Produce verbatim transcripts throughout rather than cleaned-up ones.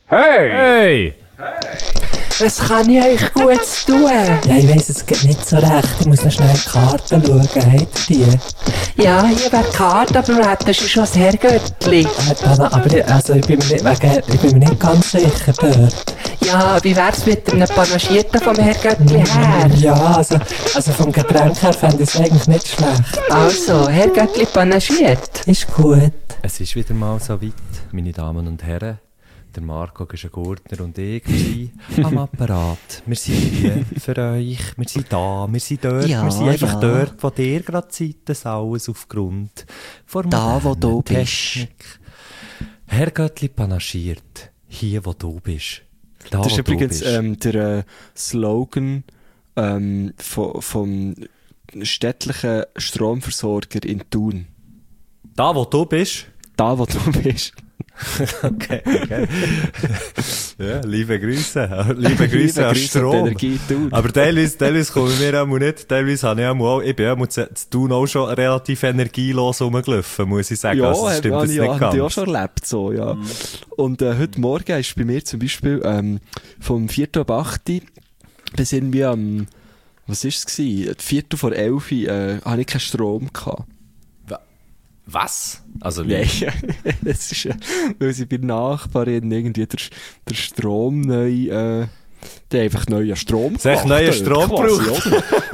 Hey! Hey! Was kann ich euch Gutes tun? Ja, ich weiss es geht nicht so recht. Ich muss noch schnell in die Karten schauen. Habt ihr die? Ja, hier wäre die Karte, aber du hättest schon das Herrgöttli. Äh, Dana, aber ich, also, ich, bin mir nicht, wegen, ich bin mir nicht ganz sicher dort. Ja, wie wär's mit einem Panagierten vom Herrgöttli her? Ja, also, also vom Getränk her fände ich es eigentlich nicht schlecht. Also, Herrgöttli panagiert. Ist gut. Es ist wieder mal so weit, meine Damen und Herren. Der Marco Güschen-Gurtner und ich sind am Apparat. Wir sind hier für euch, wir sind da, wir sind dort, Ja, wir sind einfach ja. dort, wo ihr gerade seid, das alles aufgrund von Da, wo du Technik. Herr Göttli panaschiert, hier wo du bist. Da, Das ist wo du übrigens bist. ähm, der äh, Slogan ähm, vom, vom städtlichen Stromversorger in Thun. Da wo du bist? Da, wo du bist. Okay, okay. Ja, liebe Grüße. Liebe Grüße an Grüße an die Strom. Energie Thun. Aber teilweise, teilweise kommen wir auch nicht, teilweise habe ich auch, ich bin auch zu Thun auch schon relativ energielos rumgelaufen, muss ich sagen. Ja, Also, das hab- stimmt hab das ich, nicht hab ganz. ich auch schon erlebt, so, ja. Und äh, heute Morgen ist bei mir zum Beispiel ähm, vom Viertel ab acht bis irgendwie am, was ist es gewesen? Viertel vor elf äh, habe ich keinen Strom gehabt. Was? Also, wie? Nein, das ist, äh, weil sie bei der Nachbarin irgendwie der, der Strom neu, äh, der einfach neuen Strom Sie hat neuen Strom gebraucht.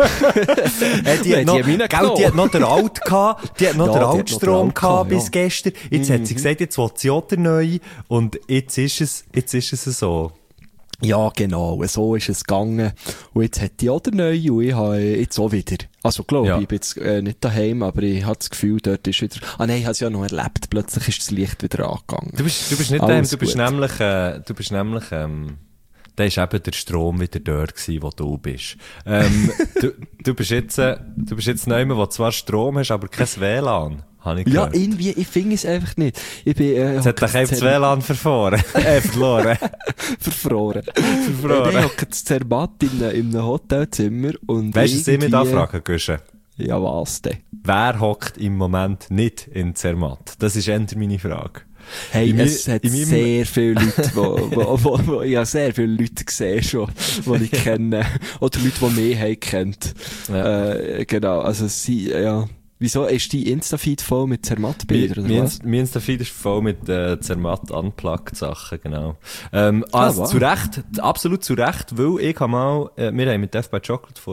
Äh, die, hat Nein, noch, die haben gell, reingenommen. die hat noch den Alt gehabt, die hat noch Ja, den die hat noch Altstrom den Alt gehabt bis gehabt, gestern. Jetzt hat sie gesagt, jetzt will sie auch den neuen. Und jetzt ist es, jetzt ist es so. Ja, genau, so ist es gegangen. Und jetzt hat die auch der neue und ich habe jetzt auch wieder. Also, glaube Ja. ich, ich bin jetzt äh, nicht daheim, aber ich habe das Gefühl, dort ist wieder, ah nein, ich habe es ja noch erlebt, plötzlich ist das Licht wieder angegangen. Du bist, du bist nicht daheim, Alles du bist gut. nämlich, äh, du bist nämlich, ähm, da ist eben der Strom wieder dort gewesen, wo du bist. Ähm, du, du bist jetzt, äh, du bist jetzt neu, wo zwar Strom hast, aber kein W L A N. Habe ich Ja, gehört. irgendwie, ich finde es einfach nicht. Ich bin, äh, Jetzt hat dich einfach das W L A N verfahren. äh, verloren. verfroren. Verfroren. Ich hocke das Zermatt in, einem- in einem Hotelzimmer und Weißt du, was ich mich da irgendwie- frage, Güsche? Ja, was denn? Wer hockt im Moment nicht in Zermatt? Das ist eher meine Frage. Hey, In es mi- hat in meinem- sehr viele Leute, wo, wo, wo, wo, ich habe sehr viele Leute gesehen schon, die ich kenne. Oder Leute, die mich haben kennt. Ja. Äh, genau, also sie, ja. Wieso ist die Insta-Feed voll mit Zermatt-Bildern, oder was? Mein Insta-Feed ist voll mit äh, Zermatt unplugged Sachen, genau. Ähm, Ah, also wow. zu Recht, absolut zu Recht, weil ich habe mal, äh, wir haben mit Death by Chocolate vor,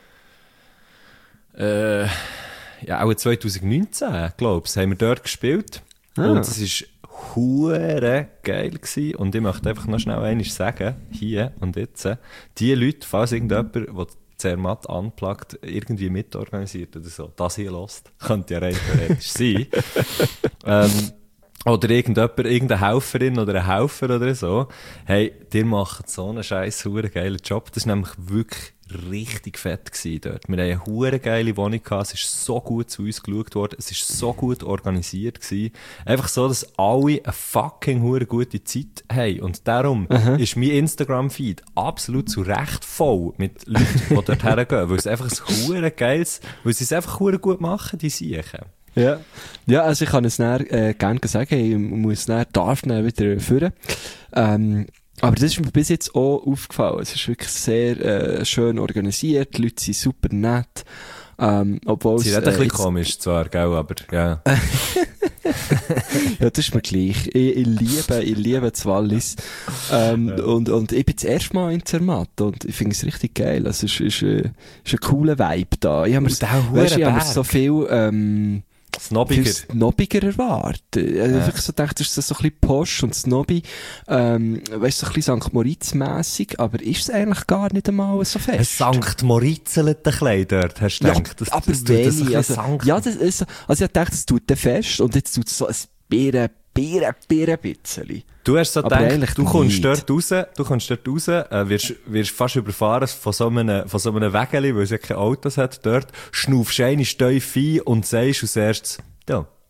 äh, ja, auch zwanzig neunzehn, glaub's, haben wir dort gespielt. Ah. Und es ist hure geil gewesen. Und ich möchte einfach noch schnell eines sagen, hier und jetzt, äh, die Leute, falls irgendjemand, der Zermatt unplugged irgendwie mitorganisiert oder so, das hier lost, könnte ja rein theoretisch sein. ähm, oder irgendjemand, irgendeine Helferin oder ein Helfer oder so. Hey, dir macht so einen scheiß hure geilen Job. Das war nämlich wirklich richtig fett gewesen dort. Wir haben eine hure geile Wohnung gehabt. Es ist so gut zu uns geschaut worden. Es ist so gut organisiert gewesen. Einfach so, dass alle eine fucking hure gute Zeit haben. Und darum ist mein Instagram-Feed absolut zu Recht voll mit Leuten, die dort hergehen. Weil es einfach ein hure geiles, weil sie es einfach hure gut machen, die Siechen. Ja. Ja, also ich kann es näher, äh, gerne sagen, ich muss näher, darf näher wieder führen. Ähm, aber das ist mir bis jetzt auch aufgefallen. Es ist wirklich sehr, äh, schön organisiert, die Leute sind super nett. Ähm, obwohl Sie es, reden ein bisschen jetzt- komisch zwar, gell, aber ja. Ja, das ist mir gleich. Ich, ich liebe, ich liebe das Wallis. Ähm, und, und ich bin das erste Mal in Zermatt und ich finde es richtig geil. Also, es ist, ist, äh, ist ein cooler Vibe da. Ich habe mir, Und auch weißt, ich habe mir Berg. so viel, ähm, Snobbiger. viel snobbiger erwartet. Also, Ja. ich so gedacht, das ist so ein bisschen posch und snobby, ähm, weißt du, so ein bisschen Sankt Moritz-mässig, aber ist es eigentlich gar nicht einmal so Ein fest. Sankt Moritzelete Kleid dort, hast du Ja, gedacht? Das, aber das tut das ein wenig, bisschen also, Sankt. ja, das ist, also ich dachte, es tut dann fest und jetzt tut es so ein Bieren, Bieren, Bieren bisschen. Du hast so Aber gedacht, eigentlich du kommst nicht. dort raus, du kommst dort raus, äh, wirst, wirst fast überfahren von so einem, von so einem Wägeli, weil es ja keine Autos hat dort, schnaufst eine Steuf ein und sagst als erstes, ja,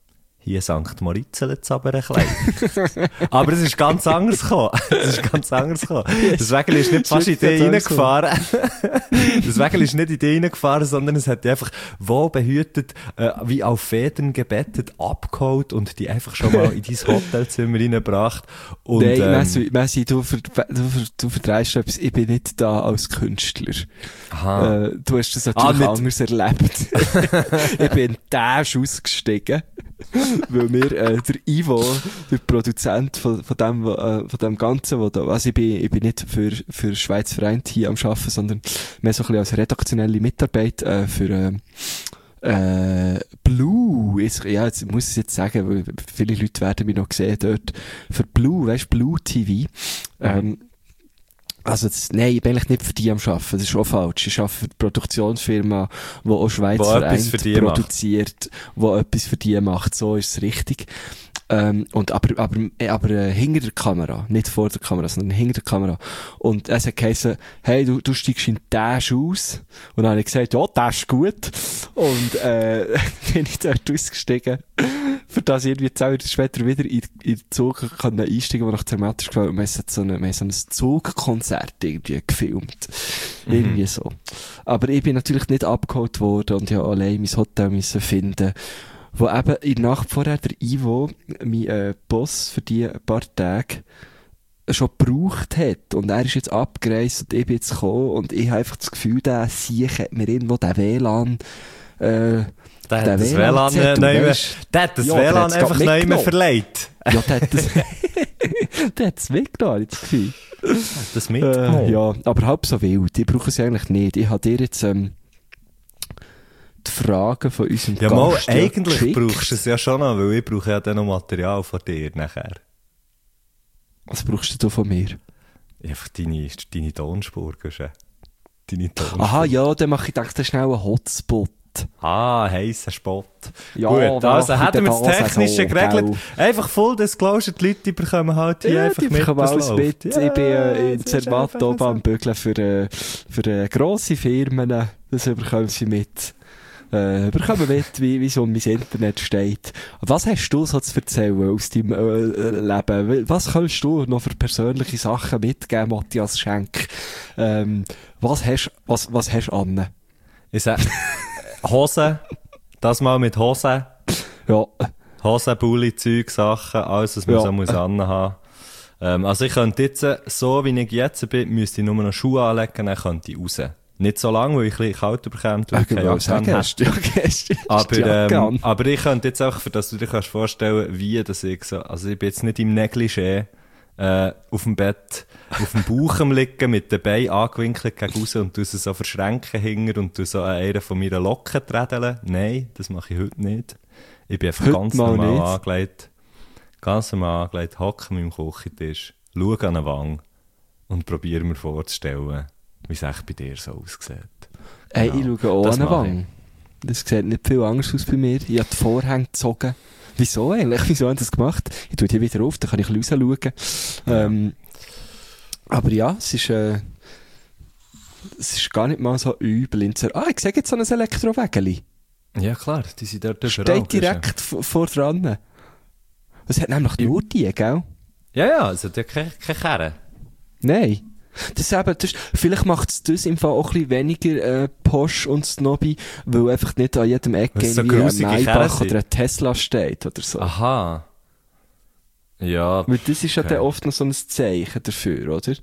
hier Sankt Moritz jetzt aber ein klein. Aber es ist ganz anders gekommen. Es ist ganz anders gekommen. Das Wägeli ist nicht fast in die reingefahren. Das Wägeli ist nicht in die reingefahren, sondern es hat die einfach wohlbehütet, äh, wie auf Federn gebettet, abgeholt und die einfach schon mal in dein Hotelzimmer reingebracht. Und, Nein, ähm, Messi, Messi, du, ver, du, ver, du verdreist etwas. Ich bin nicht da als Künstler. Aha. Äh, du hast das natürlich Ah, anders erlebt. Ich bin täsch ausgestiegen. Weil wir, äh, der Ivo, der Produzent von, von dem, äh, von dem Ganzen, wo da, also ich bin, ich bin nicht für, für Schweiz Vereint hier am Arbeiten, sondern mehr so ein bisschen als redaktionelle Mitarbeit, äh, für, äh, äh, Blue, jetzt, ja, jetzt muss ich es jetzt sagen, weil viele Leute werden mich noch sehen dort, für Blue, weißt, Blue T V, ähm, also, das, nein, ich bin eigentlich nicht für die am Arbeiten, das ist auch falsch. Ich arbeite für die Produktionsfirma, die auch Schweiz Vereint produziert, die etwas für die macht, so ist es richtig. Ähm, und aber, aber, aber, äh, hinter der Kamera, nicht vor der Kamera, sondern hinter der Kamera. Und es hat geheißen, hey, du, du steigst in Dash aus. Und dann habe ich gesagt, ja, das ist gut. Und, äh, bin ich dort ausgestiegen, für das ich irgendwie zehn Jahre später wieder in, in den Zug kann einsteigen, der nach Zermatt ist gefallen. Und wir haben so, eine, wir haben so ein Zugkonzert irgendwie gefilmt. Mhm. Irgendwie so. Aber ich bin natürlich nicht abgeholt worden und ja allein mein Hotel müssen finden, wo eben in der Nacht vorher der Ivo, mein äh, Boss für die paar Tage, schon gebraucht hat. Und er ist jetzt abgereist und ich bin jetzt gekommen und ich habe einfach das Gefühl, der Sieg hat mir irgendwo den W L A N, äh, der hat das W L A N, äh, mehr, der hat das ja, W L A N einfach neu mehr verleiht. Ja, der hat das, der hat es mitgenommen, das Gefühl. Das mitgenommen? Äh, ja, aber halb so wild. Ich brauche es eigentlich nicht. Ich habe dir jetzt, ähm, die Fragen von unserem ja, Gast mal, eigentlich geschickt. Brauchst du es ja schon noch, weil ich brauche ja dann noch Material von dir nachher. Was brauchst du von mir? Einfach deine, deine Tonspur, deine Tonspur. Aha, ja, dann mache ich gedacht, schnell einen Hotspot. Ah, heisser Spot. Ja, gut, also hätten wir das Technische so, geregelt. Gell. Einfach Full Disclosure, die Leute die bekommen halt hier Ja, einfach die mit, bekommen was alles läuft. mit. Ja, ich bin äh, in das ist Zermatt einfach oben so. am Bügeln für, äh, für äh, grosse Firmen. Das bekommen sie mit. Äh, bekommen mit, wie, wie so mein Internet steht. Was hast du so zu erzählen aus deinem äh, Leben? Was kannst du noch für persönliche Sachen mitgeben, Matthias Schenk? Ähm, was hast was, was hast du an? Ich sag, Hosen, das mal mit Hosen. Ja. Hosen, Bulli, Zeug, Sachen, alles, was man Ja. so muss anhaben. Ähm, also ich könnte jetzt, so wie ich jetzt bin, müsste ich nur noch Schuhe anlegen, dann könnte ich raus. Nicht so lange, weil ich ein bisschen kalt bekomme, weil ich keine Jacke an habe. Aber, ähm, aber ich könnte jetzt auch, für dass du dir kannst vorstellen, wie das ich so, also ich bin jetzt nicht im Negligé, äh, auf dem Bett, auf dem Bauch am liegen, mit den Beinen angewinkelt gegen raus und du sie so verschränken hinter und du so an einer von meinen Locken trädeln. Nein, das mache ich heute nicht. Ich bin einfach heute ganz normal nicht. angelegt, ganz normal angelegt, hocke an meinem Küchentisch, schaue an eine Wange und probiere mir vorzustellen, wie es echt bei dir so aussieht. Hey, Genau. ich schaue auch Das an eine mache Wange. Das sieht nicht viel anders aus bei mir. Ich habe die Vorhänge gezogen. Wieso eigentlich? Wieso haben sie das gemacht? Ich tue die wieder auf, dann kann ich ein bisschen rausschauen. Ähm, aber ja, es ist, äh, es ist gar nicht mal so übel. In Zer- ah, ich sehe jetzt so ein Elektrowägeli. Ja klar, die sind dort überall. Steht direkt v- vor dran. Es hat nämlich nur die, gell? Ja, ja, es hat ja keine, keine Kerne. Nein. Das ist eben, das ist, vielleicht macht es das im Fall auch ein bisschen weniger äh, posch und snobby, weil einfach nicht an jedem Eck Weil es so irgendwie ein grusige Kerren Maybach sind. oder ein Tesla steht oder so. Aha. Ja. Weil das ist ja okay. dann oft noch so ein Zeichen dafür, oder?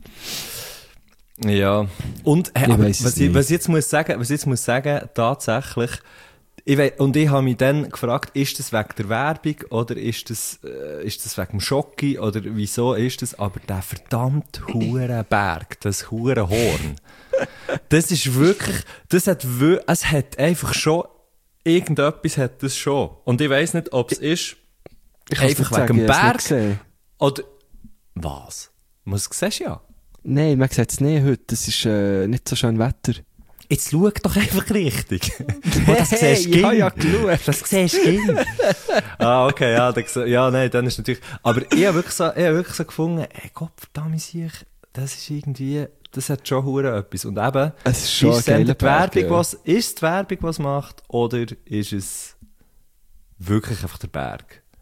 Ja. Und, hey, Ich aber weiss es was, ich, nicht. was ich jetzt muss sagen, was ich jetzt muss sagen, tatsächlich, ich wei- und ich habe mich dann gefragt, ist das wegen der Werbung oder ist das, äh, ist das wegen dem Schocki oder wieso ist das? Aber der verdammt hure Berg, das hure Horn, das ist wirklich, das hat wir- es hat einfach schon, irgendetwas hat das schon. Und ich weiss nicht, ob es ist, Ich kann's einfach nicht wegen dem sagen, ich hab's Berg nicht gesehen. oder, was? Was siehst du ja? Nein, man sieht es nicht heute. Es ist äh, nicht so schön Wetter. Jetzt schau doch einfach richtig. Oh, das siehst du ich habe ging. ja geschaut. Das siehst du ging. Ah, okay, ja, dann, ja, nein, dann ist natürlich, aber ich habe wirklich so, ich habe wirklich so gefunden, ey, Gott, verdammt, ich, das ist irgendwie, das hat schon hure etwas. Und eben, Es ist schon ist es dann ein die geiler Berg, Werbung, ja. was, ist es die Werbung, was macht, oder ist es wirklich einfach der Berg?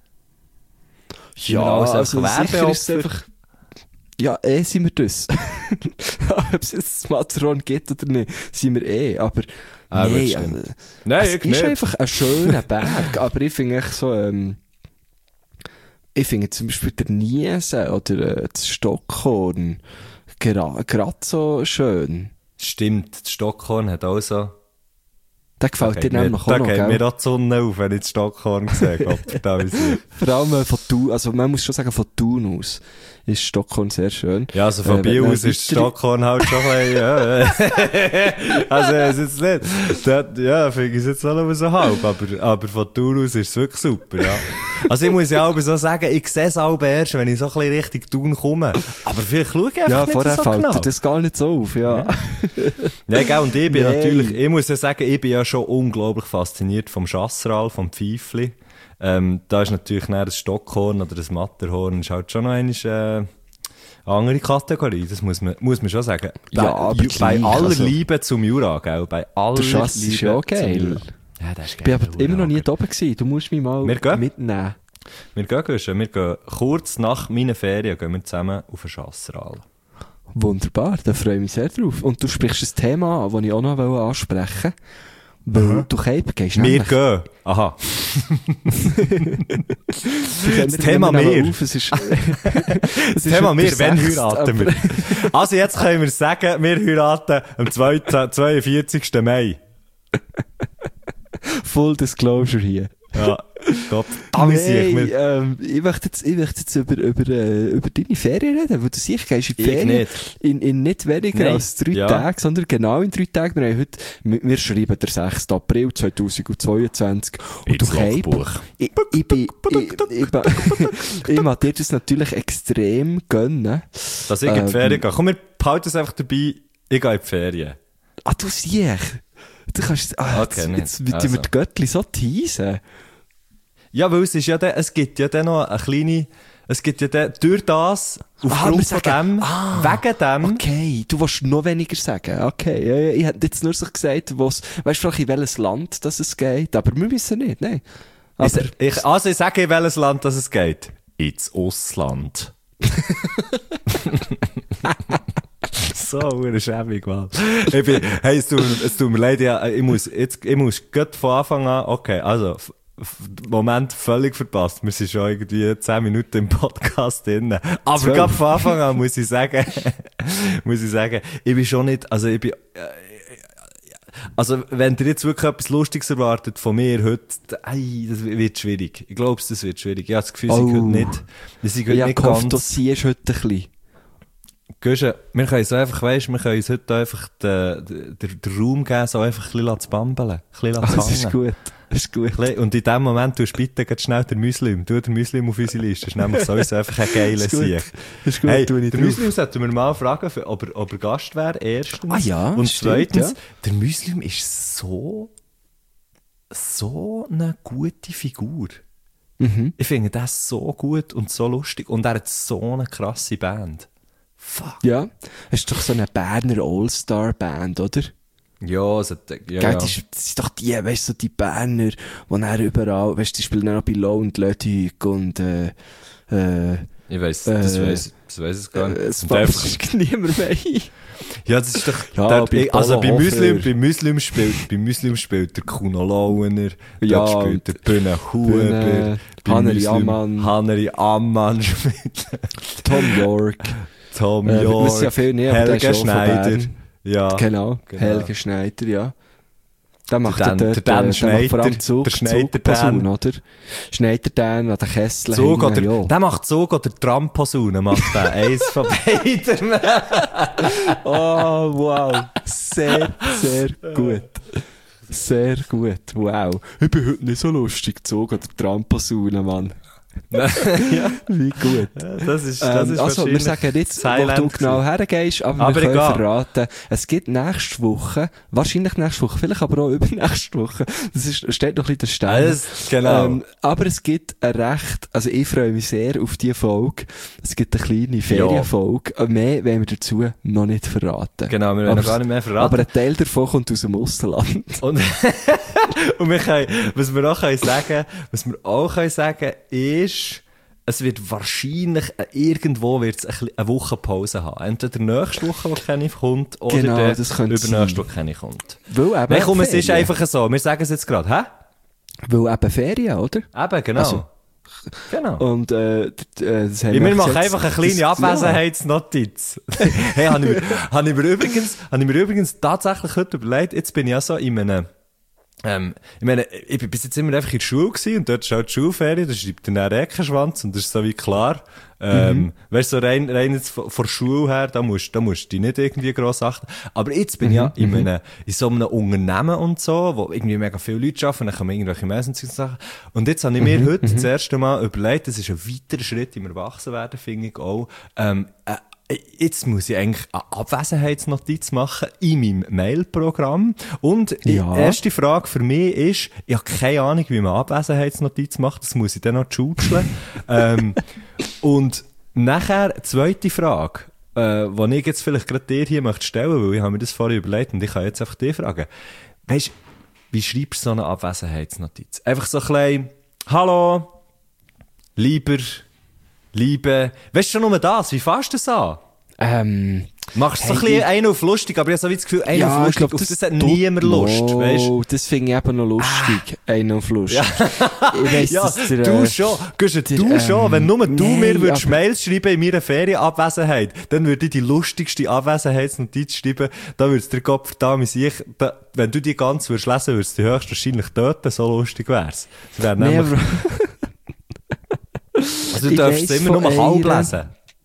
Sind wir alles also einfach sicher ist es Werbeopfer? einfach... Ja, eh sind wir das. Ob es jetzt das Matterhorn gibt oder nicht, sind wir eh, aber... Ah, nee, das stimmt. also, Nein, es ich ist nicht. einfach ein schöner Berg, aber ich finde echt so... Ähm, ich finde zum Beispiel der Niesen oder äh, das Stockhorn gerade so schön. Stimmt, das Stockhorn hat auch so... Der gefällt Da dir geht mir- nämlich auch Da noch, geht gell? mir auch die Sonne auf, wenn ich das Stockhorn sehe. Gott, verdammt. Vor allem äh, von Thun, also man muss schon sagen, von Thun aus ist Stockholm sehr schön. Ja, also von Äh, Biel wenn aus man ist das weitere- Stockhorn halt schon ein bisschen, ja. Also, es ist jetzt nicht, das, ja, finde ich es jetzt auch noch so halb, aber, aber von Thun aus ist es wirklich super, ja. Also ich muss ja auch so sagen, ich sehe es auch erst, wenn ich so ein bisschen Richtung Thun komme. Aber vielleicht schaue ich einfach Ja, nicht vorher so fällt genau. dir das gar nicht so auf, ja. Ja, gell, und ich bin Nein. natürlich, ich muss ja sagen, ich bin ja schon unglaublich fasziniert vom Chasseral, vom Pfeifli. Ähm, da ist natürlich dann das Stockhorn oder das Matterhorn, ist halt schon noch eine, äh, eine andere Kategorie, das muss man, muss man schon sagen. Bei, Ja, aber Ju- bei gleich, aller also- Liebe zum Jura, gell, bei aller Der Schass ist Liebe ja zum geil. Jura. Ja, das ist Ich bin geil. aber immer noch nie da oben gewesen. Du musst mich mal Wir gehen. mitnehmen. Wir gehen, Guschen, wir gehen kurz nach meinen Ferien gehen wir zusammen auf den Chasseral. Wunderbar, da freue ich mich sehr drauf. Und du sprichst ein Thema an, das ich auch noch ansprechen wollte. Weil du Cape gehst Wir nämlich. gehen. Aha. Das Thema wir. Auf. Es ist, Das Thema wir, wenn heiraten wir? Also jetzt können wir sagen, wir heiraten am zweiundvierzigsten Mai. Full Disclosure hier. Ja, Gott, damit Nein, ich wir. ähm, ich möchte jetzt, ich möchte jetzt über, über, äh, über deine Ferien reden, weil du siehst, gehst in die Ich Ferien nicht. in, in nicht weniger Nein. als drei Ja. Tage, sondern genau in drei Tagen. Wir haben heute, wir, wir schreiben den sechsten April zweitausendzweiundzwanzig und Ins du Cape, Logbuch. ich, ich bin, ich, ich, ich, ich mag dir das natürlich extrem gönnen. Dass ich in die Ähm, Ferien gehe. Komm, wir behalten es einfach dabei, ich gehe in die Ferien. Ah, du siehst, du kannst, ah, Okay, jetzt, nicht. jetzt wird Also. mir die Göttli so teasen. Ja, weil es ist ja dann, es gibt ja dann noch eine kleine, es gibt ja dann, durch das, wir aufgrund von sagen- dem, ah, wegen dem, Okay, du willst noch weniger sagen. Okay, ja, ja, ich hätte jetzt nur so gesagt, wo's, weißt du vielleicht in welches Land das es geht, aber wir wissen nicht, nein. Aber, ich, ich, also ich sage, in welches Land das es geht. Ins Ausland. So, eine schäbig, Mann. Ich bin, hey, es tut, es tut mir leid, ja, ich muss, jetzt, ich muss grad von Anfang an, okay, also, f- f- Moment völlig verpasst. Wir sind schon irgendwie zehn Minuten im Podcast drin. Aber Zwölf. gerade von Anfang an muss ich sagen, muss ich sagen, ich bin schon nicht, also ich bin, äh, also, wenn ihr jetzt wirklich etwas Lustiges erwartet von mir heute, ei, das wird schwierig. Ich glaube, das wird schwierig. Ich habe das Gefühl, sie Oh. können nicht, sie sind ich habe nicht gehofft, du ganz, siehst heute ein bisschen. Guschen, wir können so einfach, weisst, wir können uns heute einfach den, den, den Raum geben, so einfach ein bisschen zu bambeln, ein bisschen zu Das ist hängen. gut. Das ist gut. Ein bisschen- Und in dem Moment tust du bitte ganz schnell den Muslim, tu den Muslim auf unsere Liste, das ist nämlich sowieso einfach ein geiler Das ist gut. Sieg. Das ist gut, Hey, tu ich der drauf. Muslim sollten wir mal fragen, für- ob er, ob er Gast wäre, erstens. Ah ja, Und stimmt, zweitens, ja. der Muslim ist so, so eine gute Figur. Mhm. Ich finde das so gut und so lustig. Und er hat so eine krasse Band. Fuck. Ja, es ist doch so eine Berner All-Star-Band, oder? Ja, es hat, ja, Gell, ja. das, ist, das sind doch die, weißt du, so die Berner, die dann überall, weißt du, die spielen dann auch bei Low und Ludwig und, äh, äh, Ich weiss, das Äh, weiss, das weiss es gar nicht. äh, es Und einfach- ist niemand mehr ein. Ja, das ist doch, Ja, der, bei also bei Polo Muslim, Hofer. bei Muslim spielt, bei Muslim spielt der Kuno Launer, Ja, dort spielt der Bühne Huber, Bühne, bei Haneri Muslim- Ammann. Haneri Ammann spielt, Tom York. Tom Äh, wir York, wissen ja viel nicht, aber der Helge ist auch von Schneider, Bern. ja, Genau, genau. Helge Schneider, ja. Der macht Der ja Dan- dort, der Dan äh, der macht vor allem Schneider, Zug, der Schneider Zugposaune, Dan. oder? Schneider Dan an der Kessel. Zug hinten, oder, ja. der macht Zug oder Tramposaune, macht der, eins von beiden. Oh, wow. Sehr, sehr gut. Sehr gut, wow. Ich bin heute nicht so lustig gezogen an der Tramposaune, Mann. ja, Wie gut. das ist, das Ähm, ist also, wir wahrscheinlich sagen nicht, das wo Highlight du genau hergehst, aber, Aber wir können egal. verraten, es gibt nächste Woche, wahrscheinlich nächste Woche, vielleicht aber auch übernächste Woche, das ist, steht noch ein bisschen der Stern. Alles, genau. Ähm, aber es gibt ein recht, also ich freue mich sehr auf diese Folge. Es gibt eine kleine Ferienfolge. Ja. Mehr wollen wir dazu noch nicht verraten. Genau, wir wollen aber, noch gar nicht mehr verraten. Aber ein Teil davon kommt aus dem Ausland. Und, und wir können, was wir auch können sagen, was wir auch können sagen, ist, es wird wahrscheinlich, äh, irgendwo wird's ein bisschen eine Woche Pause haben. Entweder nächste Woche, wo keine kommt, oder Genau, der das könnte übernächste sein. Woche keine kommt. Weil eben Nein, komm, es ist Ferien. einfach so. Wir sagen es jetzt gerade, hä? Weil eben Ferien, oder? Eben, genau. Also, genau. Und äh, d- äh, das haben Ja, wir machen jetzt- einfach eine kleine das- Abwesenheitsnotiz. Hey, habe ich, mir- habe ich mir übrigens, habe ich mir übrigens tatsächlich heute überlegt, jetzt bin ich ja so in einem, ähm, ich meine, ich bin bis jetzt immer einfach in der Schule gewesen und dort ist auch die Schulferien, da schreibt dann der Eckenschwanz und das ist so wie klar. Ähm, Mhm. weißt du, so rein, rein jetzt von, von der Schule her, da musst, da musst du dich nicht irgendwie gross achten. Aber jetzt bin ich ja in, einem, in so einem Unternehmen und so, wo irgendwie mega viele Leute arbeiten, dann kommen irgendwelche Messenger-Sachen. Und jetzt habe ich mir heute das erste Mal überlegt, das ist ein weiterer Schritt im Erwachsenwerden, finde ich auch, ähm, äh, jetzt muss ich eigentlich eine Abwesenheitsnotiz machen in meinem Mailprogramm. Und Ja. die erste Frage für mich ist, ich habe keine Ahnung, wie man Abwesenheitsnotiz macht, das muss ich dann noch schutzeln. ähm, und nachher, zweite Frage, äh, die ich jetzt vielleicht gerade dir hier möchte stellen, weil ich habe mir das vorher überlegt und ich kann jetzt einfach dich fragen. Weisst, wie schreibst du so eine Abwesenheitsnotiz? Einfach so ein klein, hallo, lieber, liebe, weißt du schon nur das, wie fasst du das an? Ähm, Machst du so Hey, ein bisschen ich- einen auf lustig, aber ich habe so wie das Gefühl, einen ja, auf ich lustig, glaube, auf das, das hat niemand Lust, no, weißt du? das finde ich eben noch lustig. Einen auf lustig. Ich weiss, Ja, dass der, du äh, schon, Guschen, der, du schon, ähm, wenn nur du nein, mir würdest aber- Mails schreiben in meiner Ferienabwesenheit, dann würde ich die lustigste Abwesenheitsnotiz schreiben, da würde es der Kopf verdammt ich, da, wenn du die ganz würdest lesen, würdest du die höchstwahrscheinlich töten, so lustig wär's. Es wäre Nee, nämlich, aber also du ich darfst es weiss immer von nur halb einer- lesen.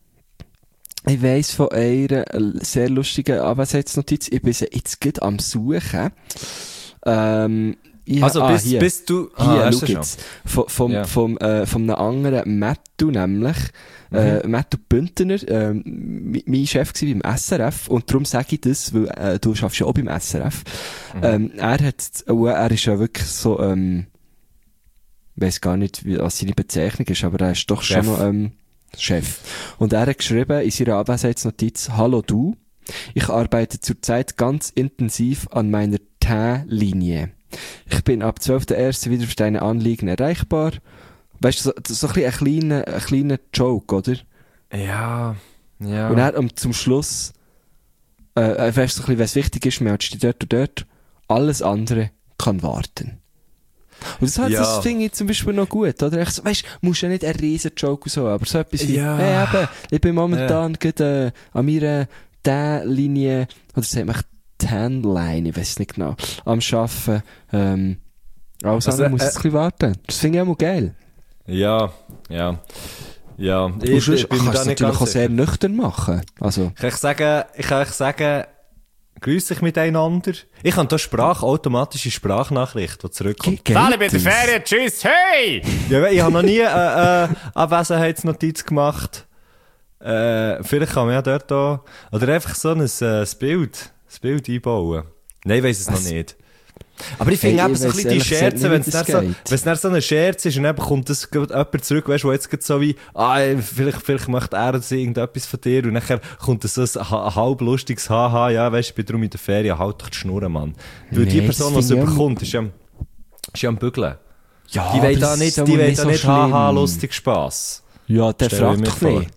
ich weiss von einer sehr lustigen Abwesenheitsnotiz. Ich bin sie jetzt gerade am Suchen. Ähm, ich, Also ah, bis, hier. bis du, Hier, ah, hast schau du jetzt. Vom, vom, Ja. vom, äh, vom einem anderen Mattu nämlich. Äh, Mattu Bündner, ähm, mi- mein Chef war beim S R F. Und darum sage ich das, weil äh, du schaffst ja auch beim S R F. Ähm, er hat, äh, er ist ja wirklich so, ähm, ich weiss gar nicht, wie, was seine Bezeichnung ist, aber er ist doch Chef. schon noch, ähm, Chef. Und er hat geschrieben in seiner Abwesenheitsnotiz, hallo du, ich arbeite zurzeit ganz intensiv an meiner T A N-Linie. Ich bin ab zwölften ersten wieder für deine Anliegen erreichbar. Weißt du, so, so ein, bisschen ein kleiner, ein kleiner Joke, oder? Ja, ja. Und dann um, zum Schluss, äh, äh, weißt du, so ein bisschen, wenn es wichtig ist, meldest du dich dort und dort. Alles andere kann warten. Und das, Ja. das finde ich zum Beispiel noch gut, oder? Echt so, weißt du, musst ja nicht einen riesen Joke und so, aber so etwas wie, Ja. hey, eben, ich bin momentan gerade äh, an meiner T A N-Linie, oder sagt man T A N-Line, ich weiß nicht genau, am Arbeiten, ähm, alles Also, andere muss äh, jetzt ein bisschen warten. Das finde ich auch mal geil. Ja, ja. Ja, Und ich, sonst ich bin mir kannst da du nicht natürlich auch ganz sehr sicher. nüchtern machen. Also, Kann ich sagen, ich kann euch sagen, grüß dich miteinander. Ich habe hier Sprache, automatische Sprachnachricht, die zurückkommt. Ge- Sali, bei der geht das? Ferien, tschüss, hey! Ja, ich habe noch nie eine äh, Abwesenheitsnotiz gemacht. Äh, vielleicht kann man ja dort auch, oder einfach so ein, äh, das Bild, das Bild einbauen. Nein, ich weiss es Was? noch nicht. Aber ich finde Hey, eben ich so ein weiss bisschen die ehrlich gesagt Scherze, nicht, wenn wie es das dann, so, geht. wenn's dann so ein Scherz ist und dann kommt das gerade jemand zurück, weißt du, wo jetzt gerade so wie, ah, vielleicht, vielleicht macht er das irgendetwas von dir und nachher kommt das so ein ha- halb lustiges Haha, ja, weißt du, ich bin drum in der Ferien, halt doch die Schnur, Mann. Weil die Nee, Person, die das es finde ich auch- überkommt, ist ja, am- ist ja am Bügeln. ja, Die aber wollen da das nicht, ist aber die wollen nicht da so nicht schlimm. Haha, lustig Spass. Ja, der Stell fragt mir doch vor. nicht.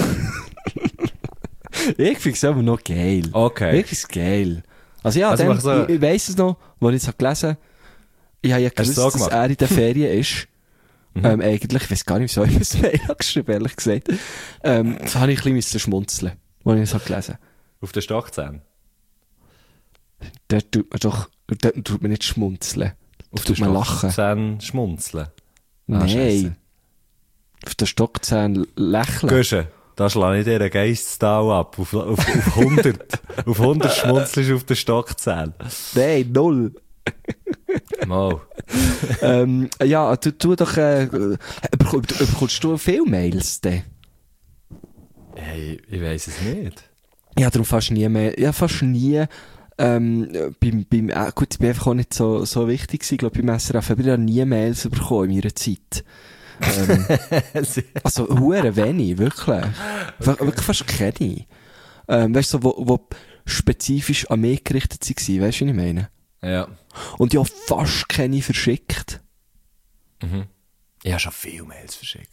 Ich finde es aber noch geil. Okay. Ich finde es geil. Also ja, Also dann, mach so- ich, ich weiss es noch, als ich es habe gelesen habe, ich habe ja Hast du gewusst, so dass gemacht? er in der Ferien ist. Mhm. ähm, eigentlich, ich weiss gar nicht, wieso ich das Mail habe geschrieben, ehrlich gesagt. Ähm, da habe ich ein bisschen schmunzeln, als ich es habe gelesen. Auf den Stockzähnen. Dort tut man doch, dort tut man nicht schmunzeln. Auf Tut den man lachen. Stockzähnen schmunzeln. Nein. Scheisse. Auf den Stockzähnen lächeln. Guschen, da schlage ich dir einen Geiststau ab. Auf, auf, auf hundert. Auf hundert schmunzelst du auf den Stockzähnen. Nein, null. Mal. ähm, ja, du, du doch, äh, bekomm- du- bekommst du viele Mails denn? Hey, ich weiss es nicht. Ja, darum fast nie mehr, ja, fast nie, ähm, beim, beim, äh, gut, ich bin einfach auch nicht so, so wichtig gewesen, glaub, beim S R F, aber ich habe nie Mails bekommen in meiner Zeit. Ähm, also, hure wenig, wirklich. Okay. Wirklich fast keine. Ähm, weißt du, so, wo, wo spezifisch an mich gerichtet waren, weißt du, was ich meine? Ja. Und ich habe fast keine verschickt. Mhm. Ich habe schon viele Mails verschickt.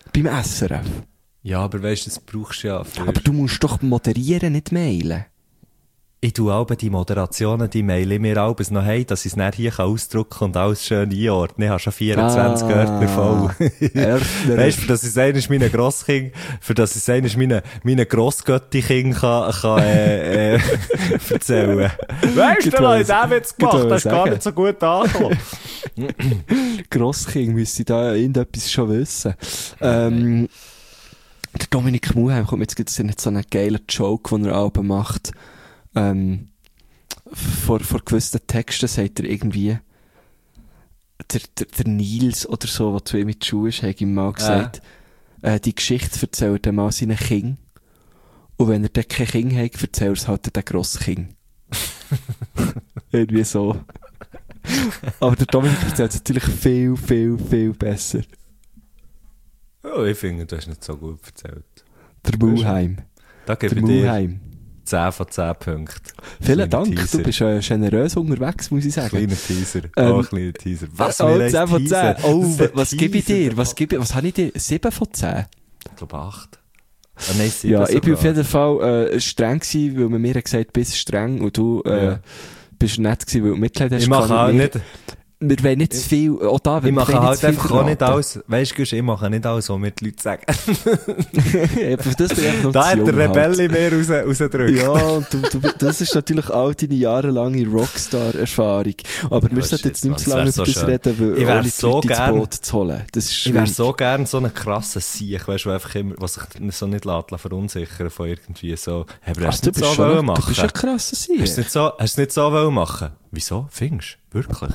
Beim S R F. Ja, aber weißt du, das brauchst du ja für... Aber du musst doch moderieren, nicht mailen. Ich tue auch die Moderationen, die maile ich mir abends noch heim, dass ich es nicht hier ausdrucken kann und alles schön einordnen. Ich habe schon vierundzwanzig Ah, Wörter voll. Erstner. Weißt du, für das ich es einmal meinen Grosskind, für das ich es einmal meinen, meinen Grossgötti-Kind kann, kann, äh, äh, erzählen. Weißt du, Genau, was ich den Witz gemacht genau das ist gar sagen. nicht so gut angekommen. Grosskind müsste da irgendetwas schon wissen. Ähm, der Dominik Muheim kommt jetzt gibt's nicht so einen geilen Joke, den er Alben macht. Ähm, vor, vor gewissen Texten sagt er irgendwie, der, der, der Nils oder so, der zu ihm in die Schule ist, hat ihm mal gesagt, äh. Äh, die Geschichte erzählt er mal seinen Kind. Und wenn er dann kein Kind hat, erzählt er es halt den Grosskind. Irgendwie so. Aber der Dominik erzählt es natürlich viel, viel, viel besser. Oh, ich finde, du hast nicht so gut erzählt. Der Muheim. Da gebe Der ich dir Muheim. zehn von zehn Punkten. Vielen Kleiner Dank, Teaser. du bist äh, generös unterwegs, muss ich sagen. Kleiner Teaser. Ähm, oh, ein kleiner Teaser. Was oh, wir als zehn von Teaser? zehn. Oh, Das ist ein was gebe ich Teaser. dir? Was, gebe ich, was habe ich dir? sieben von zehn? Ich glaube acht. Ah, nein, sieben Ja, ich bin auf sogar. jeden Fall äh, streng gewesen, weil man mir hat gesagt, bist streng und du äh, Ja. bist nett gewesen, weil du Mitleid hast. Ich mache gehabt auch mit mir. nicht... Wir wollen nicht zu viel, auch da, wir Ich mache wollen halt nicht zu viel einfach auch nicht verraten. alles, weisst du, ich mache nicht alles, was mir die Leute sagen. Ja, für das bin ich einfach noch Da zu hat jung der Rebell halt. in mir raus, rausgedrückt. Ja, und du, du, das ist natürlich all deine jahrelange Rockstar-Erfahrung. Aber wir Oh, sollten shit, jetzt nicht zu Mann, lange das über wär das so reden, weil Ich wär ohne so die Leute ins gern- Boot zu holen. Das ist Ich wäre schwierig. so gern so einen krassen Sieg, weißt du, der einfach immer, was sich so nicht lässt, verunsichern von irgendwie so, hey, aber hast Also, du du, nicht bist so wollen schon, machen? du bist ein krasser Sieg. Hast du nicht so, hast du es nicht so wollen machen? Wieso? Findest du? Wirklich?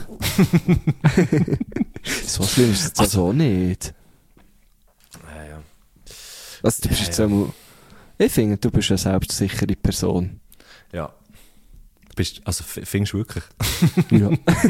So schlimm ist es jetzt also auch nicht. Ja, ja. Also, du bist Ja, jetzt ja. einmal... Ich finde, du bist eine selbstsichere Person. Ja. Bist, also, f- findest du wirklich? Ja.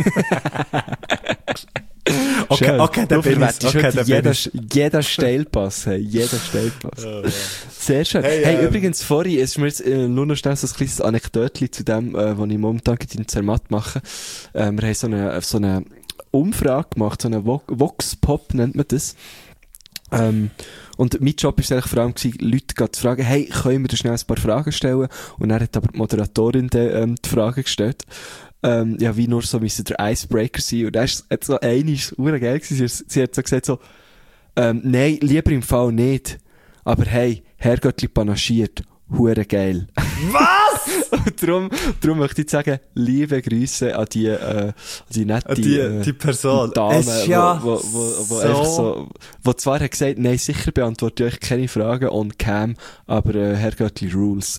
Okay, Schön. okay, dann Du bin ich verwertest okay, heute dann bin jeder, ich jeder Steilpass, hey, jeder Steilpass. Sehr schön. Hey, Hey, ähm, übrigens, vorhin, es ist mir jetzt äh, nur noch schnell so ein kleines Anekdötchen zu dem, äh, was ich momentan in Zermatt mache. Äh, wir haben so eine, so eine Umfrage gemacht, so eine Vo- Vox-Pop nennt man das. Ähm, und mein Job war eigentlich vor allem, gewesen, Leute gerade zu fragen, hey, können wir dir schnell ein paar Fragen stellen? Und dann hat aber die Moderatorin dann, ähm, die Frage gestellt. Ähm, ja, wie nur so müssen der Icebreaker sein. Und dann ist es so eine, ist hure geil gewesen. Sie, sie hat so gesagt so, ähm, nein, lieber im Fall nicht. Aber hey, Herrgöttli panaschiert. Hure geil. Was? Und darum, darum möchte ich sagen, liebe Grüße an die, äh, an die nette, Die, äh, die Person. Dame, Es ist ja wo, wo, wo, wo so- einfach so, wo zwar hat gesagt, nein, sicher beantworte ich euch keine Fragen on cam, aber, äh, Herrgöttli rules.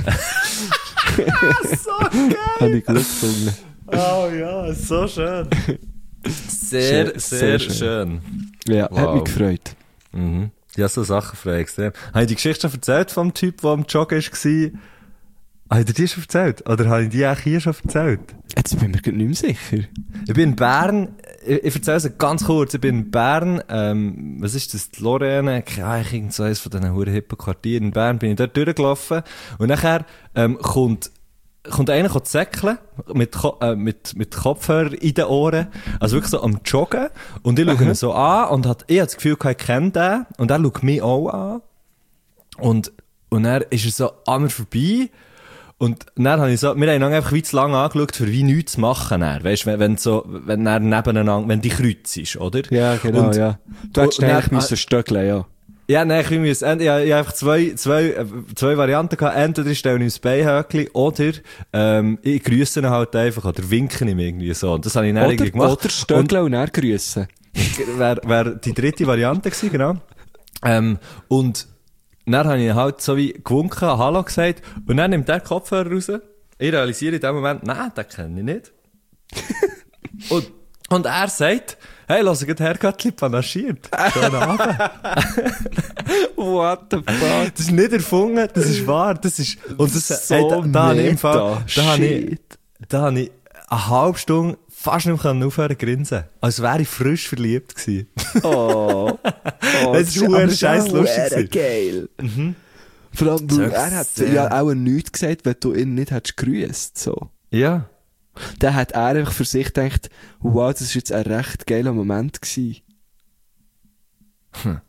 so geil. Habe ich gut gefunden. Oh ja, so schön. Sehr, Sehr, sehr sehr, schön. schön. Ja, hat Wow. mich gefreut. Mhm. Ja, so Sachen freue ich extrem. Habe ich die Geschichte schon erzählt vom Typ, der am Joggen war? Habe ich dir die schon erzählt? Oder habe ich die auch hier schon erzählt? Jetzt bin ich mir grad nicht mehr sicher. Ich bin in Bern, ich, ich erzähle es ganz kurz, ich bin in Bern, ähm, was ist das, die Lorraine, ja, ich irgend so eines von diesen huren hippen Quartieren in Bern, bin ich dort durchgelaufen und nachher ähm, kommt kommt einer kommt säckeln, mit, Ko- äh, mit, mit Kopfhörer in den Ohren, also wirklich so am Joggen, und ich schaue ihn so an und hat, ich habe das Gefühl, ich kenne den, und er schaut mich auch an, und, und dann ist er so an mir vorbei, und dann habe ich so, wir haben ihn einfach wie zu lange angeschaut, für wie nichts zu machen, dann. Weisst, wenn, wenn so, wenn er nebeneinander, wenn die Kreuz ist, oder? Ja, genau, Und- ja. Du hättest und dann- eigentlich müssen stöckeln, ja. Ja, nein, ich muss, ich, ich habe einfach zwei, zwei, äh, zwei Varianten gehabt. Entweder ich stelle ihm das Beinhöckli, oder, ähm, ich grüße ihn halt einfach, oder winke ihm irgendwie so. Und das habe ich dann irgendwie Oder, gemacht. oder stöckeln und dann grüssen. Wäre wär die dritte Variante gewesen, genau. Ähm, und dann habe ich halt so wie gewunken, Hallo gesagt, und dann nimmt der Kopfhörer raus. Ich realisiere in dem Moment, nein, den kenne ich nicht. und, und er sagt, hey, lass ich Herrgöttli panaschiert. Schönen Abend. What the fuck? Das ist nicht erfunden, das ist wahr, das ist, und das, So hey, da, da habe ich im Fall, meta. da habe ich, Shit. da habe ich eine halbe Stunde fast nicht mehr aufhören zu grinsen. Als wäre ich frisch verliebt gewesen. Oh. oh Das ist verdammt scheiss lustig verdammt gewesen. geil. Mhm. Vor allem, weil So er hat sehr. ja auch nichts gesagt, wenn du ihn nicht hättest gegrüßt, so. Ja. Dann hat er einfach für sich gedacht, wow, das ist jetzt ein recht geiler Moment gewesen. Hm.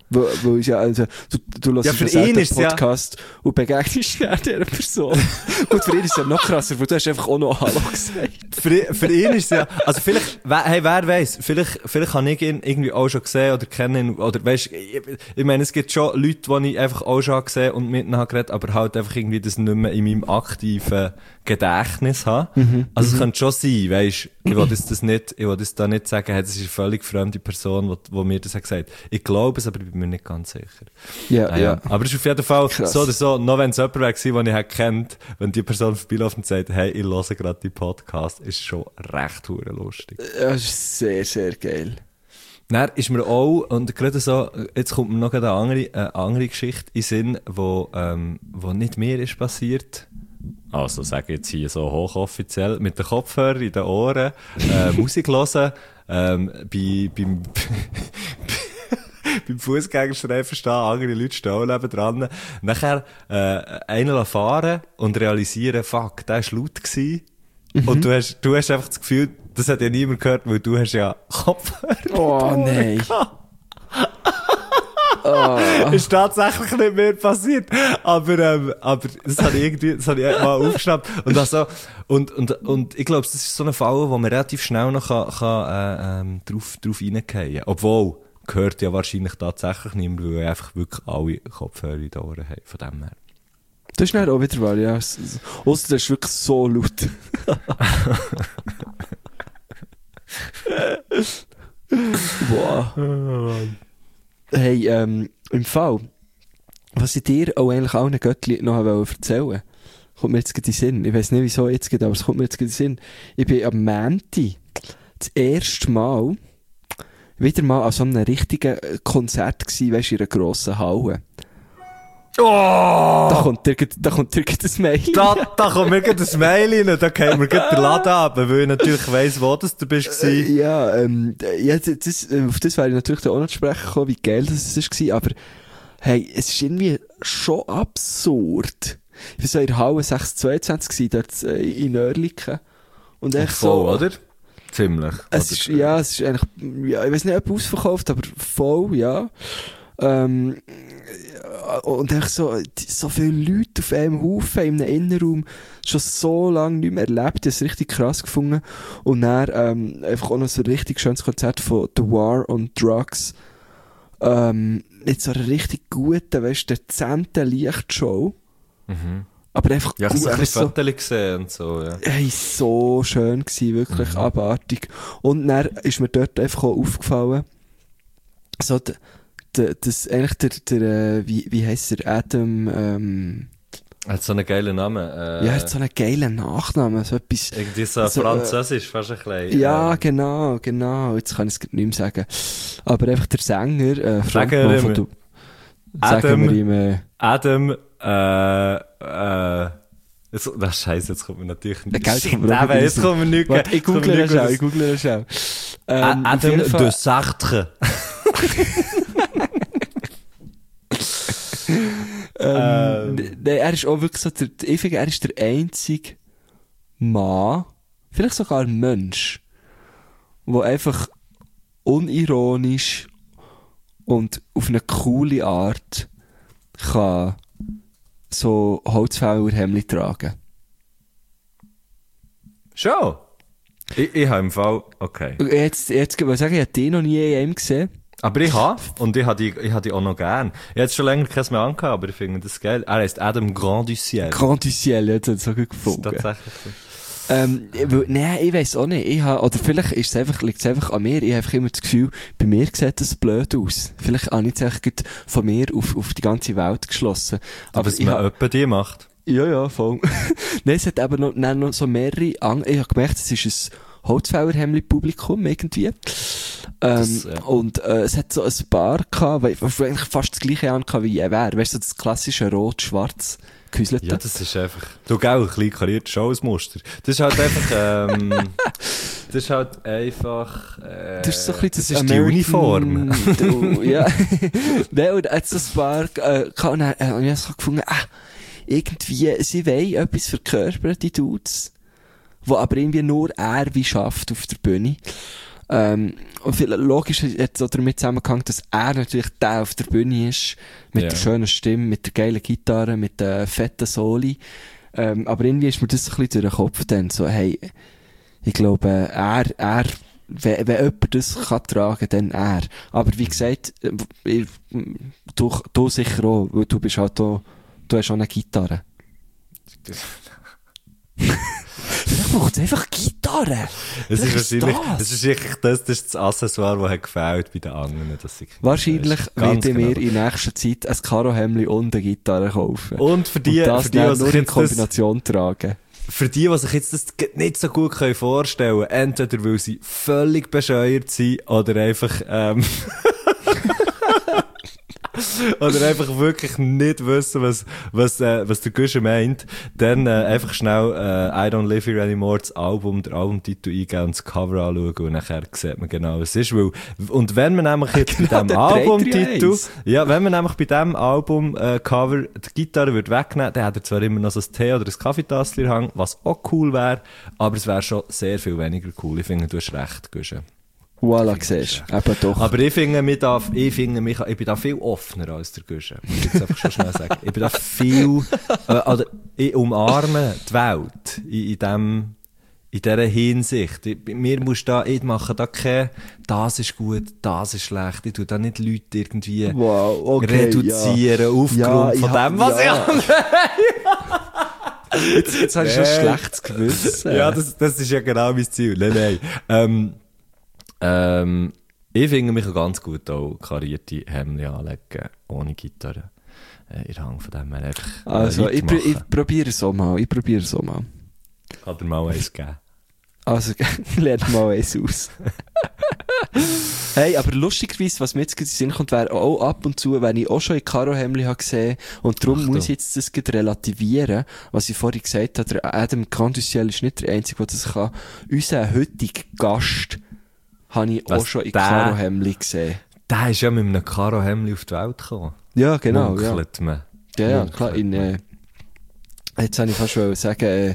Wo, wo ist ja, also, du, du hörst Ja, ja, für selten ihn ist es Podcast und begegnest ja dieser Person. Gut, für ihn ist es ja noch krasser, weil du hast einfach auch noch Hallo gesagt. Für, für ihn ist es ja, also vielleicht, we- hey, wer weiss, vielleicht, vielleicht habe ich ihn irgendwie auch schon gesehen oder kenne ihn, oder weisst, ich, ich meine, es gibt schon Leute, die ich einfach auch schon gesehen und mit ihnen habe geredet, aber halt einfach irgendwie das nicht mehr in meinem aktiven Gedächtnis habe. Mhm. Also es könnte schon sein, weisst, ich will das, das nicht, ich will das da nicht sagen, hey, das ist eine völlig fremde Person, die, die mir das hat gesagt. Ich glaube es, aber ich bin mir nicht ganz sicher. Ja, Ah, ja. ja. Aber es ist auf jeden Fall Krass. so oder so, noch wenn es jemand wäre gewesen, den ich hätte kennt, wenn die Person vorbeiläuft und sagt, hey, ich höre gerade die Podcast, ist schon recht hure lustig. Das ist sehr, sehr geil. Dann ist mir auch, und gerade so, jetzt kommt mir noch eine andere, eine andere Geschichte in den Sinn, wo, ähm, wo nicht mir ist passiert. Also, sage ich jetzt hier so hochoffiziell, mit den Kopfhörern in den Ohren, äh, Musik hören, ähm, bei, beim, beim Fußgängerstreifen stehen, andere Leute stehen auch nebendran. Nachher, äh, einen fahren und realisieren, fuck, der war laut gewesen. Mhm. Und du hast, du hast einfach das Gefühl, das hat ja niemand gehört, weil du hast ja Kopfhörer. Oh, nein. Oh. Ist tatsächlich nicht mehr passiert. Aber, ähm, aber, das habe ich irgendwie, das habe ich mal aufgeschnappt. Und also, und, und, und ich glaube, das ist so ein Fall, wo man relativ schnell noch kann, kann, äh, ähm, drauf, drauf reingehen. Obwohl, gehört ja wahrscheinlich tatsächlich niemand, weil wir einfach wirklich alle Kopfhörer in den Ohren haben. Von dem her. Das ist dann auch wieder wahr, ja. Ausser das ist wirklich so laut. Wow. Hey, ähm, im Fall, was ich dir auch eigentlich allen Göttli noch erzählen wollte, kommt mir jetzt gerade in den Sinn. Ich weiss nicht, wieso jetzt geht, aber es kommt mir jetzt gerade in den Sinn. Ich bin am Montag das erste Mal wieder mal an so einem richtigen Konzert gewesen, weisst du, in einer grossen Halle. Oh! Da kommt dir, grad- da kommt dir grad ein Mail. Da, da kommt mir gerade ein Mail rein, da gehen wir gerade den Laden ab, weil ich natürlich weiss, wo das du bist Äh, gewesen. ja, ähm, d- ja, das, das, äh, auf das wäre ich natürlich dann auch noch zu sprechen gekommen, wie geil das war, aber hey, es ist irgendwie schon absurd. Ich war so in der Halle sechs zweiundzwanzig gewesen, dort äh, in Oerlikon. Und echt Voll, so, oder? Ziemlich. Es ist, ja, es ist eigentlich, ja, ich weiß nicht, ob ausverkauft, aber voll, ja. Ähm, ja, und echt so, die- so viele Leute auf einem Haufen in einem Innenraum, schon so lange nicht mehr erlebt, ich habe es richtig krass gefunden. Und dann, ähm, einfach auch noch so ein richtig schönes Konzert von The War on Drugs. Ähm, nicht so eine richtig gute, weißt du, dezente Lichtshow. Mhm. Aber einfach Ja, ich habe gut, so ein einfach bisschen so, Fotos gesehen und so, ja. hey, so schön gewesen, wirklich Mhm. abartig. Und dann ist mir dort einfach auch aufgefallen, so, d- d- das, eigentlich der, der, äh, wie, wie heisst der, Adam, ähm, Er hat so einen geilen Namen. Äh, ja, er hat so einen geilen Nachnamen, so etwas. Irgendwie so so, äh, französisch, fast ein bisschen. Ja, äh, genau, genau, jetzt kann ich es nicht mehr sagen. Aber einfach der Sänger, äh, Sagen Frontmann wir von ihm. du, Adam. sagen wir ihm, äh, Adam, äh, äh, jetzt, na, Scheiße, jetzt kommt mir natürlich Der Geld Shit, kommt mir auch eben, nicht jetzt raus. kommt mir nichts. warte, ich google das auch, ich google das auch. Ähm, auf Adam jeden Fall- de Sartre. Ähm, Ähm. Nein, er ist auch wirklich so, der, ich finde, er ist der einzige Mann, vielleicht sogar Mensch, der einfach unironisch und auf eine coole Art kann so Holzfällerhemden tragen. Schon? Ich, ich habe im Fall, okay. Und Jetzt, jetzt kann ich sagen, ich habe den noch nie in einem gesehen. Aber ich habe, und ich habe die, ich habe die auch noch gern. Ich habe jetzt schon länger keins mehr angehabt, aber ich finde das geil. Er heisst Adam Grand du Ciel. Grand du Ciel, jetzt hat es so gut Das ist gefunden. tatsächlich so. Ähm, weil, nein, ich weiss auch nicht. Ich hab, oder vielleicht ist es einfach, liegt es einfach an mir. Ich habe einfach immer das Gefühl, bei mir sieht das blöd aus. Vielleicht habe ich jetzt einfach gerade von mir auf, auf die ganze Welt geschlossen. Aber Aber was ich man hab, öppe die macht. ja, ja, voll. Nein, es hat eben noch, dann noch so mehrere, An ich habe gemerkt, es ist ein Holzfällerhemden-Publikum irgendwie. Ähm, Das, ja. Und äh, es hat so ein paar gehabt, weil, die eigentlich fast das gleiche angehabt wie ich wäre. Weißt du, so das klassische Rot-Schwarz gehäuselte. Ja, das ist einfach, du gell, ein klein kariertes Schauensmuster. Das ist halt einfach, ähm, das ist halt einfach, äh, Das ist so ein bisschen das ist die Uniform. Du, ja. Nein, und jetzt so ein paar, äh, kann, äh, und ich habe so gefunden, ah, irgendwie, sie wollen etwas verkörpern, die Dudes, wo aber irgendwie nur er wie schafft auf der Bühne. Ähm, und viel, logisch hat es auch damit zusammengehangen, dass er natürlich der auf der Bühne ist, mit Ja. der schönen Stimme, mit der geilen Gitarre, mit der fetten Soli. Ähm, aber irgendwie ist mir das ein bisschen durch den Kopf dann, so, hey, ich glaube, er, er, wenn, wenn jemand das kann tragen, dann er. Aber wie gesagt, äh, ich, du, du sicher auch, weil du bist halt auch, du hast auch eine Gitarre. Vielleicht braucht es einfach Gitarre. Es ist Vielleicht wahrscheinlich, das. es ist wirklich das, das ist das Accessoire, das hat gefällt bei den anderen. Dass ich, Wahrscheinlich Ganz werde ich mir genau. in nächster Zeit ein Karohemli und eine Gitarre kaufen. Und für die, und das für die, dann was nur sich in jetzt das, Kombination tragen. für die, die sich jetzt das nicht so gut können vorstellen können, entweder weil sie völlig bescheuert sind oder einfach, ähm, oder einfach wirklich nicht wissen, was, was, äh, was der Guschen meint, dann äh, einfach schnell äh, I Don't Live Here Anymore das Album, der Albumtitel eingeben und das Cover anschauen und nachher sieht man genau, was es ist. Weil, und wenn man nämlich jetzt Genau, bei diesem der Albumtitel, drei drei eins. ja, wenn man nämlich bei diesem Album-Cover die Gitarre würde wegnehmen, dann hat er zwar immer noch so ein Tee oder ein Kaffeetassel hang, was auch cool wäre, aber es wäre schon sehr viel weniger cool. Ich finde, du hast recht, Guschen. Voilà, siehst du. Eben doch. Aber ich finde, mich da, ich finde mich, ich bin da viel offener als der Guschen. Muss ich jetzt einfach schon schnell sagen. Ich bin da viel, äh, oder, ich umarme die Welt in, in dem, in dieser Hinsicht. Ich, bei mir musst da, ich mache da kein, das ist gut, das ist schlecht. Ich tue da nicht Leute irgendwie Wow, okay, reduzieren ja. aufgrund Ja, ich von hab- dem, was ja. ich Jetzt, jetzt hast du Nee. ein schlechtes Gewissen. Ja, das, das ist ja genau mein Ziel. Nein, nein. Ähm, ähm, ich finde, mich kann ganz gut auch karierte Hemden anlegen, ohne Gitarre. Äh, in Hang von dem her einfach äh, Also, ich, pr- weitermachen. ich probiere es auch mal. Ich probiere es auch mal. Kann dir mal eins geben. Also, lernt mal eins aus. Hey, aber lustigerweise, was mir jetzt gerade in den Sinn kommt, wäre auch ab und zu, wenn ich auch schon in Karohemli habe gesehen, und darum Achtung. muss ich jetzt das gerade relativieren, was ich vorhin gesagt habe, der Adam Candusiel ist nicht der Einzige, der das kann. Unser heutiger Gast habe ich Was, auch schon in der? Karohemli gesehen. Der ist ja mit einem Karo-Hemli auf die Welt gekommen. Ja, genau, ja. Munkelt man. Ja, ja, Munkelt klar, in, man. äh, jetzt habe ich fast schon sagen, äh,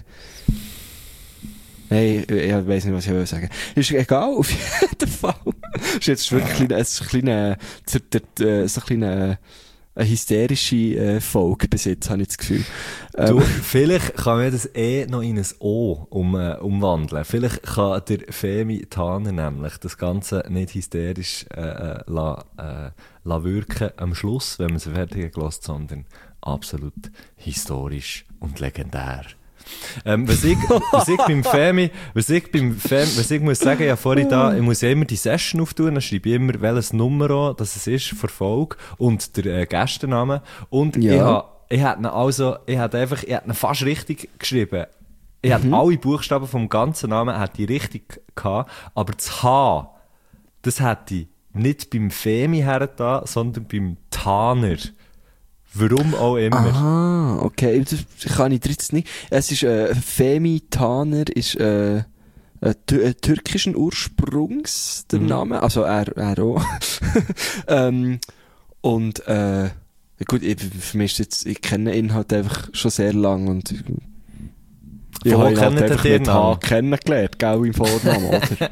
nein, ich ja, weiss nicht, was ich will sagen. Ist egal, auf jeden Fall. Ist jetzt wirklich ein, ein kleiner, zer- der- äh, so ein kleiner, eine hysterische äh, Folge bis jetzt, habe ich das Gefühl. Du, Ähm, vielleicht kann man das eh noch in ein O um, äh, umwandeln. Vielleicht kann der Femi Taner nämlich das Ganze nicht hysterisch äh, äh, la, äh, la wirken am Schluss, wenn man es fertig gelassen, sondern absolut historisch und legendär. Ähm, was, ich, was ich beim Femi, was ich beim Femi, was ich muss sagen, ja vorhin da, ich muss ja immer die Session auftun, dann schreibe ich immer, welches Nummer an, das es ist, für Folge und der äh, Gästenname. Und Ja. ich habe, ich hätte ihn also, ich hätte einfach, ich hätte ihn fast richtig geschrieben. Ich hätte alle Buchstaben vom ganzen Namen hätte ich richtig gehabt, aber das H, das hätte ich nicht beim Femi hergetan, sondern beim Taner. Warum auch immer. aha, okay, das kann ich dir jetzt nicht. Es ist, äh, Femi Taner ist, äh, äh, tü- äh, türkischen Ursprungs, der Mhm. Name. Also, er, er auch. ähm, und, äh, gut, ich, für mich ist jetzt, ich kenne ihn halt einfach schon sehr lang und ich, ich Von wo habe ihn halt kennt einfach ihr mit den H Namen? kennengelernt, gell, im Vornamen, oder?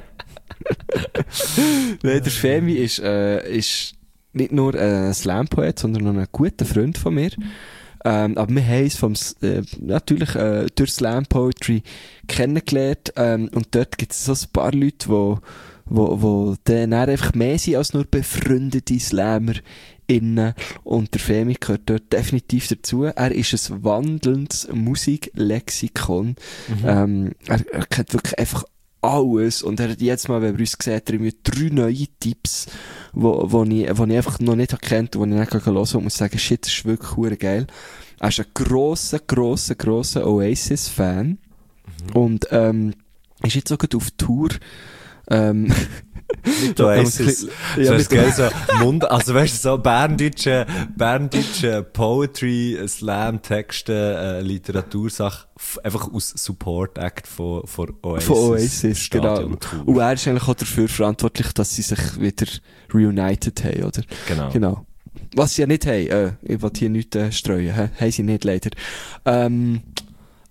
Nein, der Femi ist, äh, ist nicht nur ein Slam-Poet, sondern noch ein guter Freund von mir. Ähm, aber wir haben uns vom, S- äh, natürlich äh, durch Slam-Poetry kennengelernt. Ähm, und dort gibt es so ein paar Leute, die wo, wo dann einfach mehr sind als nur befreundete Slammer innen. Und der Femi gehört dort definitiv dazu. Er ist ein wandelndes Musiklexikon. Ähm, er, er kennt wirklich einfach alles. Und er hat jetzt mal, wenn er uns sieht, er irgendwie drei neue Tipps, wo, wo, ich, wo ich einfach noch nicht kennt, wo ich nicht hören kann und muss sagen, shit, das ist wirklich hure geil. Er ist ein grosser, grosser, grosser Oasis-Fan. Und, ähm, ist jetzt auch gerade auf Tour. Ähm, Mit Oasis. Ja, so mit- ist geil, so Mund, also weißt du, so berndeutsche, berndeutsche Poetry, Slam, Texte, äh, Literatursache, f- einfach aus Support Act von, von Oasis. Von Oasis, genau. Stadion-Tour. Und er ist eigentlich auch dafür verantwortlich, dass sie sich wieder reunited haben, oder? Genau. Genau. Was sie ja nicht haben, äh, ich will hier nichts äh, streuen, hä? Haben sie nicht leider. Ähm,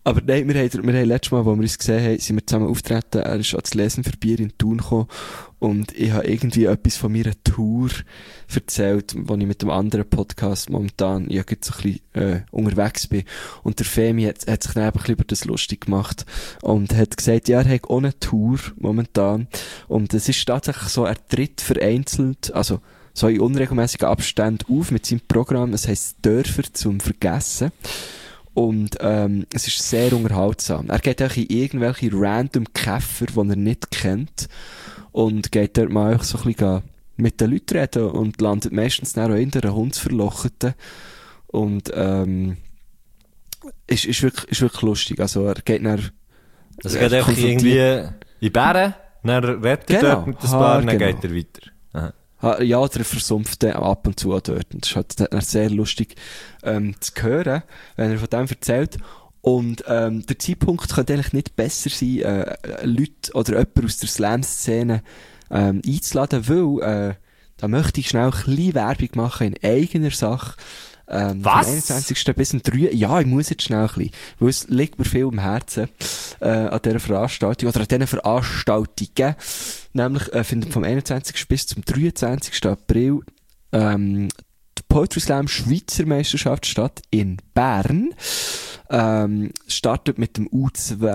Aber nein, wir haben, wir haben letztes Mal, wo wir uns gesehen haben, sind wir zusammen auftreten, er ist ans Lesen für Bier in Thun gekommen und ich habe irgendwie etwas von meiner Tour erzählt, wo ich mit einem anderen Podcast momentan ja so ein bisschen äh, unterwegs bin. Und der Femi hat, hat sich dann ein bisschen über das lustig gemacht und hat gesagt, ja, er hat auch eine Tour momentan und es ist tatsächlich so, er tritt vereinzelt, also so in unregelmäßigen Abständen auf mit seinem Programm, das heisst Dörfer zum Vergessen. Und ähm, es ist sehr unterhaltsam. Er geht auch in irgendwelche random Käfer, die er nicht kennt. Und geht dort mal so ein bisschen mit den Leuten reden und landet meistens dann auch in einer Hundsverlocheten. Und ähm, ist, ist, wirklich, ist wirklich lustig. Also er geht dann... Also er geht einfach irgendwie in Bären, dann redet er Genau. dort mit ein paar, dann Genau. geht er weiter. Aha. Ja, der versumpft dann ab und zu auch dort. Und das ist halt dann sehr lustig ähm, zu hören, wenn er von dem erzählt. Und ähm, der Zeitpunkt könnte eigentlich nicht besser sein, äh, Leute oder jemanden aus der Slam-Szene ähm, einzuladen, weil äh, da möchte ich schnell ein bisschen Werbung machen in eigener Sache. Ähm, Was? Vom einundzwanzigsten bis zum dritten Ja, ich muss jetzt schnell ein bisschen, weil es liegt mir viel am Herzen äh, an dieser Veranstaltung oder an diesen Veranstaltungen. Nämlich äh, findet vom einundzwanzigsten bis zum dreiundzwanzigsten April ähm, die Poetry Slam Schweizer Meisterschaft statt in Bern. Ähm, startet mit dem U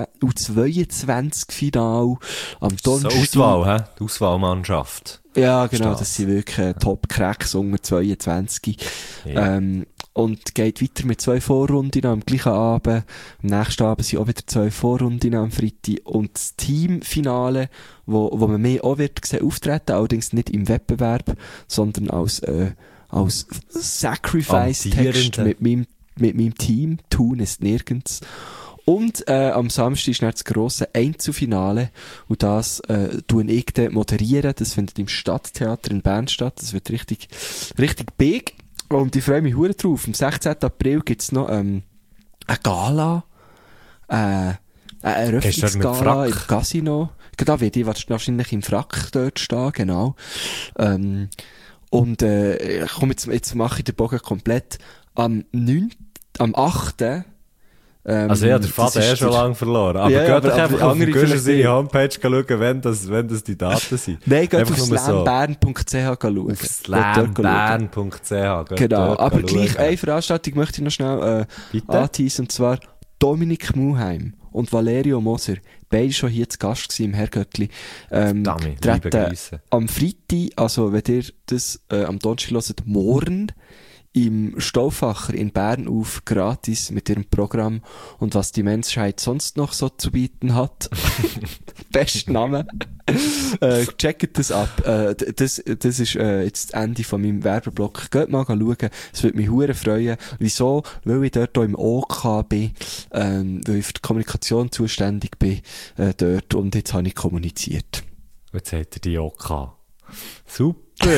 zweiundzwanzig-Final am So Donnerstag. Auswahl, hä? Die Auswahlmannschaft. Ja, genau, Versteh's. das sind wirklich äh, Top-Cracks unter zweiundzwanzig. Ja. Ähm, und geht weiter mit zwei Vorrunden am gleichen Abend. Am nächsten Abend sind auch wieder zwei Vorrunden am Freitag. Und das Teamfinale, wo, wo man mehr auch wird sehen, auftreten, allerdings nicht im Wettbewerb, sondern als, äh, als Sacrifice-Text Amtierende. mit meinem, mit meinem Team. Tun ist nirgends. Und äh, am Samstag ist dann das grosse Einzelfinale und das äh, tue ich dann moderieren. Das findet im Stadttheater in Bern statt. Das wird richtig, richtig big. Und ich freue mich hure drauf. Am sechzehnten April gibt's noch ähm, eine Gala, äh, eine Gehst du dort mit Eröffnungsgala im Frack? Casino. Da werde ich wahrscheinlich im Frack dort stehen, genau. Ähm, und äh, komm, jetzt, jetzt mache ich den Bogen komplett. Am neunten am achten Ähm, Also ja, der das Vater ist eh schon der- lange verloren. Aber Ja, geht ja, doch aber- einfach aber auf den andere Guschen vielleicht seine nicht. Homepage schauen, wenn das, wenn das die Daten sind. Nein, geht Einfach auf nur so. slambern punkt c h schauen. Auf Geht dort slambern punkt c h. Geht Genau, dort aber schauen. gleich eine Veranstaltung möchte ich noch schnell äh, Bitte? anteasen, und zwar Dominik Muheim und Valerio Moser, beide schon hier zu Gast gewesen im Herrgöttli, ähm, Verdammt, liebe treten Grüße. am Freitag, also wenn ihr das äh, am Donnerstag hört, morgen im Stauffacher in Bern auf, gratis mit ihrem Programm und was die Menschheit sonst noch so zu bieten hat. Best Name. äh, checkt das ab. Äh, d- das, das ist äh, jetzt das Ende von meinem Werbeblock. Geht mal schauen. Es würde mich hure freuen. Wieso? Weil ich dort auch im O K bin, ähm, weil ich für die Kommunikation zuständig bin äh, dort und jetzt habe ich kommuniziert. Jetzt hat er die auch gehabt. Super.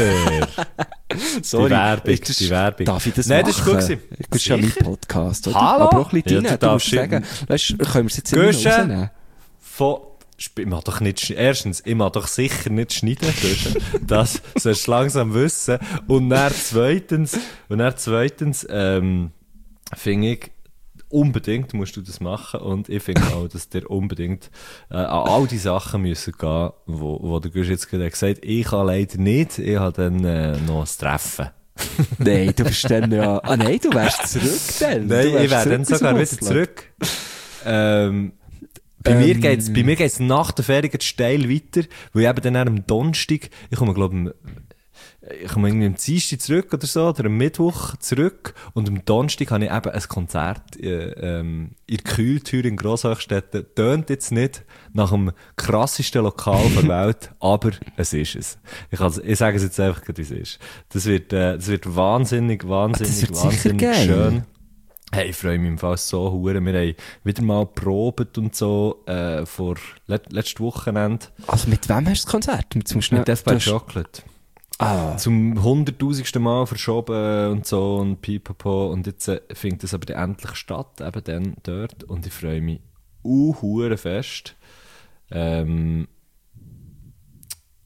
Sorry, Die Werbung, ist das- die Werbung. Darf ich das Nein, machen? das ist gut gewesen. Das ist ja mein Sicher. Podcast, oder? Hallo? Aber auch ein bisschen Ja, rein. du Du musst darfst sagen, weißt, du, können wir es jetzt immer noch Guschen. rausnehmen? Von, Sp- ich mag doch nicht, sch- erstens, ich mag doch sicher nicht schneiden, Guschen. Das sollst du langsam wissen. Und dann zweitens, und dann zweitens, ähm, finde ich, unbedingt musst du das machen und ich finde auch, dass dir unbedingt äh, an all die Sachen müssen gehen, wo, wo der Gusch jetzt gerade gesagt hat, ich kann leider nicht, ich habe dann äh, noch ein Treffen. Nein, du bist dann ja... Ah nein, du wärst zurück dann. Nein, Du wärst ich wäre dann zurück sogar aus wieder dem Ausland. zurück. Ähm, bei, Ähm. mir geht's, bei mir geht's nach der Ferien steil weiter, weil ich eben dann am Donnerstag, ich komme glaube ich komme irgendwie am Dienstag zurück oder so, oder am Mittwoch zurück und am Donnerstag habe ich eben ein Konzert äh, ähm, in der Kühltür in Grosshöchstetten. Tönt jetzt nicht nach dem krassesten Lokal der Welt, aber es ist es. Ich, also, ich sage es jetzt einfach, wie es ist. Das wird, äh, das wird wahnsinnig, wahnsinnig, wird sicher wahnsinnig geil. schön. Hey, ich freue mich im Fall so hure. Wir haben wieder mal probiert und so, äh, vor let letztes Wochenende Also mit wem hast du das Konzert? Mit, zum Schnell, mit Death by Chocolate. Ah, Zum hunderttausendsten Mal verschoben und so und pipapo. Und jetzt äh, findet es aber dann endlich statt, eben dann dort. Und ich freue mich uh, hure fest. Ähm,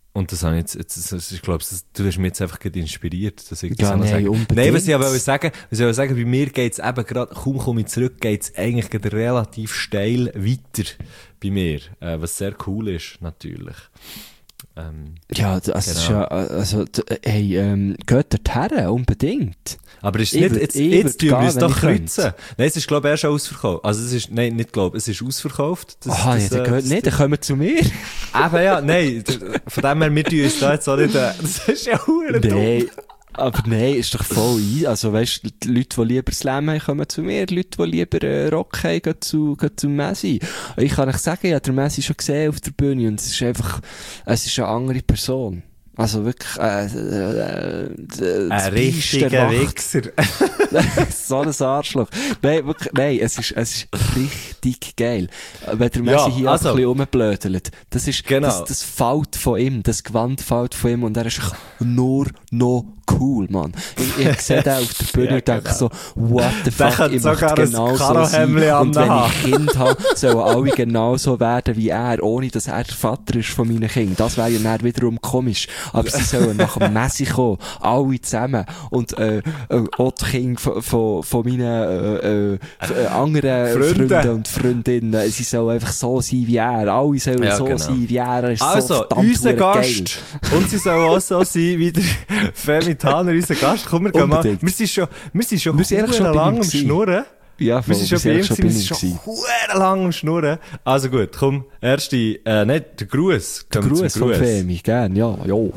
Und das habe ich jetzt, jetzt das, ich glaube, du hast mich jetzt einfach gerade inspiriert, dass ich das Ja, auch noch nein, sage. unbedingt. Nein, was ich aber sagen, was ich aber sagen, bei mir geht's eben gerade, kaum komme ich zurück, geht's eigentlich gerade relativ steil weiter bei mir, äh, was sehr cool ist, natürlich. Ähm, Ja, das genau. ist ja, also, d- hey, ähm, geht dorthin, unbedingt. Aber ist Ich nicht, würd- jetzt, ich jetzt würd tun wir gehen, es wenn doch ich könnte. kreuzen. Nein, es ist, glaube ich, erst schon ausverkauft. Also, es ist, nein, nicht glaube, es ist ausverkauft. Das, Aha, das, ja, dann äh, geht das- nicht, dann kommen wir zu mir. Eben, ja, nein, d- von dem her, wir tun uns da jetzt auch nicht, äh, das ist ja verdammt dumm. Nein, aber nein, ist doch voll ein. Also weißt du, die Leute, die lieber Slam haben, kommen zu mir. Die Leute, die lieber äh, Rock haben, gehen zu, gehen zu Messi. Ich kann euch sagen, ich habe den Messi schon gesehen auf der Bühne und es ist einfach, es ist eine andere Person. Also wirklich, äh, äh, äh, das Ein Biest der richtiger Macht. Wichser. So ein Arschloch. Nein, wirklich, nein, es ist, es ist richtig geil. Wenn der Ja, Messi hier also- ein bisschen rumblödelt, das ist, Genau. das, das fällt von ihm, das Gewand fällt von ihm und er ist echt nur noch cool, Mann. Ich, ich sehe den auf der Bühne Ja, und denke genau. so, what the Der fuck, könnte ich möchte sogar ein genau so sein. Karohemdli Und wenn anhaben. ich Kind habe, sollen alle genauso werden wie er, ohne dass er der Vater ist von meinen Kindern. Das wäre ja dann wiederum komisch. Aber sie sollen nach dem Messi kommen, alle zusammen. Und äh, äh, auch die Kinder von, von, von meinen äh, äh, äh, anderen Freunde. Freunden und Freundinnen, sie sollen einfach so sein wie er. Alle sollen Ja, so genau. sein wie er. Er ist so Also, verdammt unser geil. Gast. Und sie soll auch so sein wie der Femi Taner, unser Gast. Komm, wir gehen mal. Unbedingt. Wir sind schon, wir sind schon, Wir sind eigentlich schon bei ihm lang am gewesen. Schnurren. Ja, voll, Wir sind schon bei ihm, eigentlich gewesen, wir bei sind ihm schon gewesen. hure lang am Schnurren. Also gut, komm, erste, äh, nicht, der Gruß. Der Kommen wir Gruß zum von Femi, gern, ja, jo.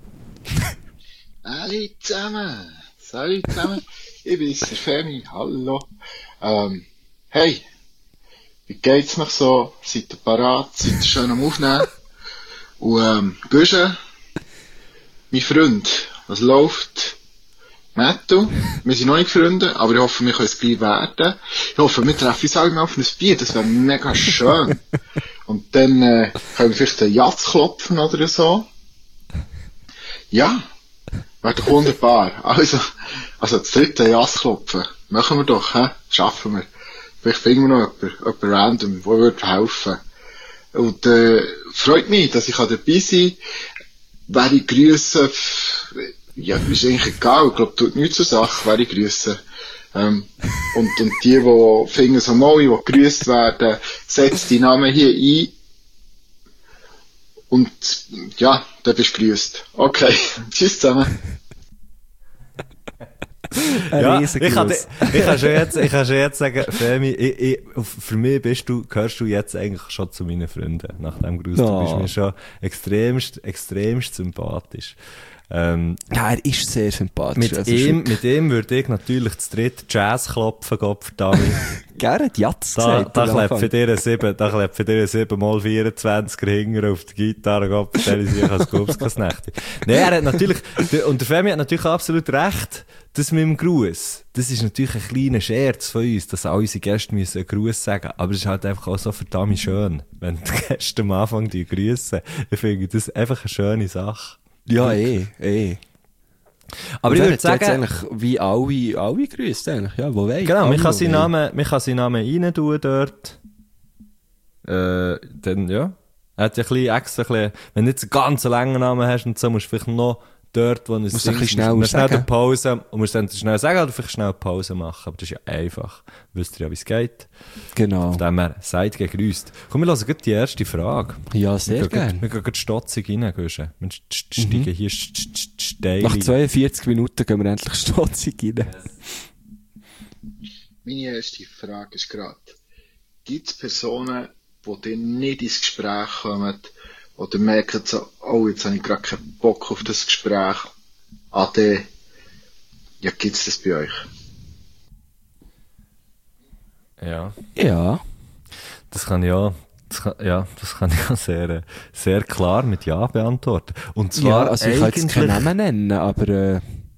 Hallo zusammen. Salut zusammen. Ich bin der Femi. Hallo. Ähm, hey. Wie geht's noch so? Seid ihr parat? Seid ihr schön am Aufnehmen? Und, ähm, Güsche, mein Freund, was läuft? Matto, wir sind noch nicht Freunde, aber ich hoffe, wir können es gleich werden. Ich hoffe, wir treffen uns alle mal auf ein Bier, das wäre mega schön. Und dann, äh, können wir vielleicht einen Jatz klopfen oder so. Ja. Wäre doch wunderbar. Also, also das dritte Jassklopfen. Machen wir doch, hä? Schaffen wir. Vielleicht finden wir noch jemanden, jemanden random, der würde helfen. Und, äh, freut mich, dass ich dabei sein kann. Wer ich grüsse, ja, ist eigentlich egal. Ich glaube, tut nichts zur Sache, wer ich grüsse. Ähm, und, und die, die finden so mal, die grüßt werden, setzt die Namen hier ein. Und, ja, dann bist du grüßt. Okay. Tschüss zusammen. Ein Ja, Riesengruß. ich kann, ich kann schon jetzt, ich kann schon jetzt sagen, Femi, ich, ich, für mich bist du, gehörst du jetzt eigentlich schon zu meinen Freunden, nach dem Gruß. Du Ja. bist mir schon extremst, extremst sympathisch. Ähm, Ja, er ist sehr sympathisch. mit Also, ihm, ist mit ihm würde ich natürlich das dritte Jazz klopfen, Gottverdammt. gerne die Jatz Da, gesagt. da am klebt für Anfang. dir ein sieben, da klebt für dir ein sieben mal vierundzwanziger Hinger auf der Gitarre, Gott, stell sich als Gubskasnächte. Nein, er hat natürlich, der- und der Femi hat natürlich absolut recht, das mit dem Gruß. Das ist natürlich ein kleiner Scherz von uns, dass all unsere Gäste müssen einen Gruß sagen. Aber es ist halt einfach auch so verdammt schön, wenn die Gäste am Anfang die grüßen. Ich finde das einfach eine schöne Sache. Ja, eh, eh. Aber Und ich er würde hat sagen, jetzt eigentlich wie alle, alle grüßt eigentlich. Ja, wo wollen? genau, man Alle, kann wo seinen wollen. Namen, man kann seinen Namen rein tun dort. Äh, dann, ja. Er hat ja ein bisschen extra, ein bisschen, wenn du jetzt einen ganz langen Namen hast und so, musst du vielleicht noch dort, wo es Musst du ein bisschen schneller musst schnell sagen. eine Pause, und musst dann schnell sagen, oder vielleicht schnell eine Pause machen. Aber das ist ja einfach. Wisst ihr ja, wie es geht. Genau. Von dem her, seid gegrüßt. Komm, wir hören gleich die erste Frage. Ja, sehr wir gehen gerne. gleich- Wir gehen gleich stotzig rein, Guschen. Wir st- st- steigen hier st- st- st- steil Nach ein. zweiundvierzig Minuten gehen wir endlich stotzig rein. Meine erste Frage ist gerade, gibt es Personen, die dir nicht ins Gespräch kommen, oder merken so, oh, jetzt habe ich gerade keinen Bock auf das Gespräch, ade, ja, gibt es das bei euch? Ja. Ja. Das kann ich auch, das kann, ja, das kann ich auch sehr, äh, sehr klar mit Ja beantworten. Und zwar Ja, also ich kann jetzt eigentlich, keinen Namen nennen, aber äh,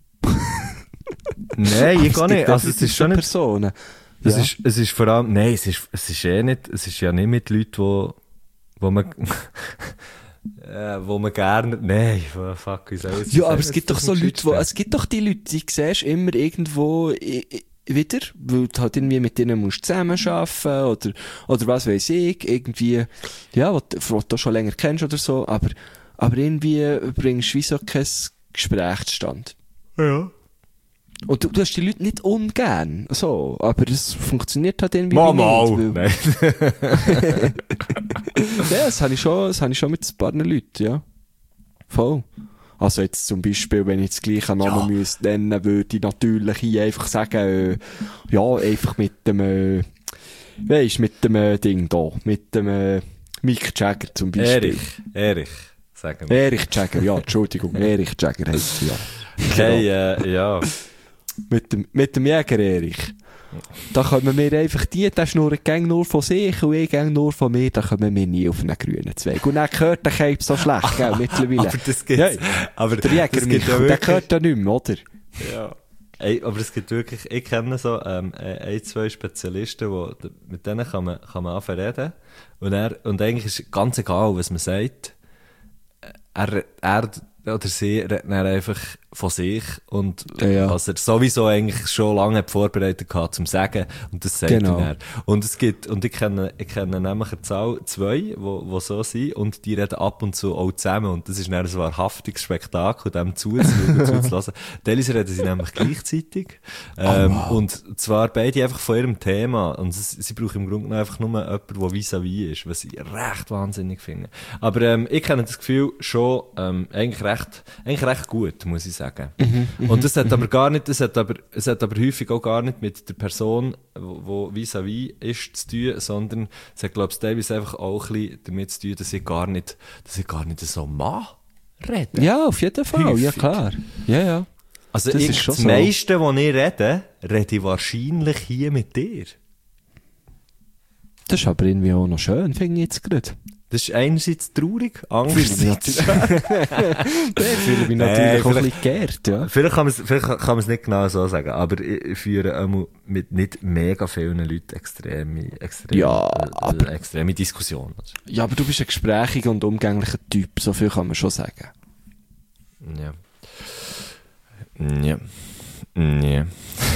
nein, ich es gar gibt nicht, also es definitiv ist schon nicht, Personen. es Ja. ist, es ist vor allem, nein, es ist, es ist eh nicht, es ist ja nicht mit Leuten, wo, wo man, äh, wo man gerne, nein, fuck, wie soll ich das Ja, sagen? aber es gibt doch Das so ist Leute, wo, gescheit. es gibt doch die Leute, die siehst immer irgendwo i- i- wieder, weil du halt irgendwie mit denen musst zusammenarbeiten oder, oder was weiß ich, irgendwie, ja, was, was du schon länger kennst oder so, aber aber irgendwie bringst du wie so kein Gespräch zustande. Ja. Und du, du hast die Leute nicht ungern, so, aber es funktioniert halt irgendwie Mal, nicht. mal. Weil- Ja, das habe ich schon, das habe ich schon mit ein paar Leuten, ja. Voll. Also jetzt zum Beispiel, wenn ich jetzt gleich einen Namen Ja. müsste nennen, würde ich natürlich hier einfach sagen, äh, ja, einfach mit dem, äh, weisst, mit dem äh, Ding da, mit dem äh, Mick Jagger zum Beispiel. Erich, Erich, sagen wir. Erich Jagger, ja, Entschuldigung, Erich Jagger heisst sie, ja. Okay, äh, ja. Mit dem, mit dem Jäger Erich. Da kommen wir einfach die, der schnurrt gang nur von sich und ich gang nur von mir, da kommen wir nie auf einen grünen Zweig. Und dann gehört der Cape so schlecht, gell, mittlerweile. Aber das gibt's. Ja, aber der Jäger das gibt Michael, ja der wirklich- gehört ja nicht mehr, oder? Ja. Ey, aber es gibt wirklich, ich kenne so, ähm, ein, zwei Spezialisten, wo, mit denen kann man, kann man anfangen reden. Und er, und eigentlich ist ganz egal, was man sagt. Er, er oder sie redet dann einfach von sich und Ja, ja. was er sowieso eigentlich schon lange hat vorbereitet hat zum Sagen und das sagt Genau. er dann. Und es gibt, und ich kenne, ich kenne nämlich eine Zahl, zwei, wo, wo so sind und die reden ab und zu auch zusammen und das ist dann ein wahrhaftiges Spektakel, dem zuzuschauen und zuzulassen. Teilweise reden sie nämlich gleichzeitig ähm, und zwar beide einfach von ihrem Thema und sie, sie brauchen im Grunde genommen einfach nur jemanden, der vis-à-vis ist, was ich recht wahnsinnig finde. Aber ähm, ich kenne das Gefühl schon ähm, eigentlich recht, eigentlich recht gut, muss ich sagen. Und das hat aber gar nicht, das hat aber, es hat aber häufig auch gar nicht mit der Person, wo, wo vis-à-vis ist, zu tun, sondern es hat, glaube ich, teilweise einfach auch ein bisschen damit zu tun, dass ich gar nicht, dass ich gar nicht so mag reden. Ja, auf jeden Fall, Häufig. ja klar. Ja, ja. Also das ich, ist schon das so. meiste, was ich rede, rede ich wahrscheinlich hier mit dir. Das ist aber irgendwie auch noch schön, finde ich jetzt gerade. Das ist einerseits traurig, Fühle mich andererseits... natürlich, ich fühle mich Nee, natürlich auch ein vielleicht- bisschen geehrt, ja. Vielleicht kann man es, vielleicht kann man es nicht genau so sagen, aber ich, ich führe einmal mit nicht mega vielen Leuten extreme, extreme, Ja, äh, aber- extreme Diskussionen. Ja, aber du bist ein gesprächiger und umgänglicher Typ, so viel kann man schon sagen. Ja. Ja. Ja.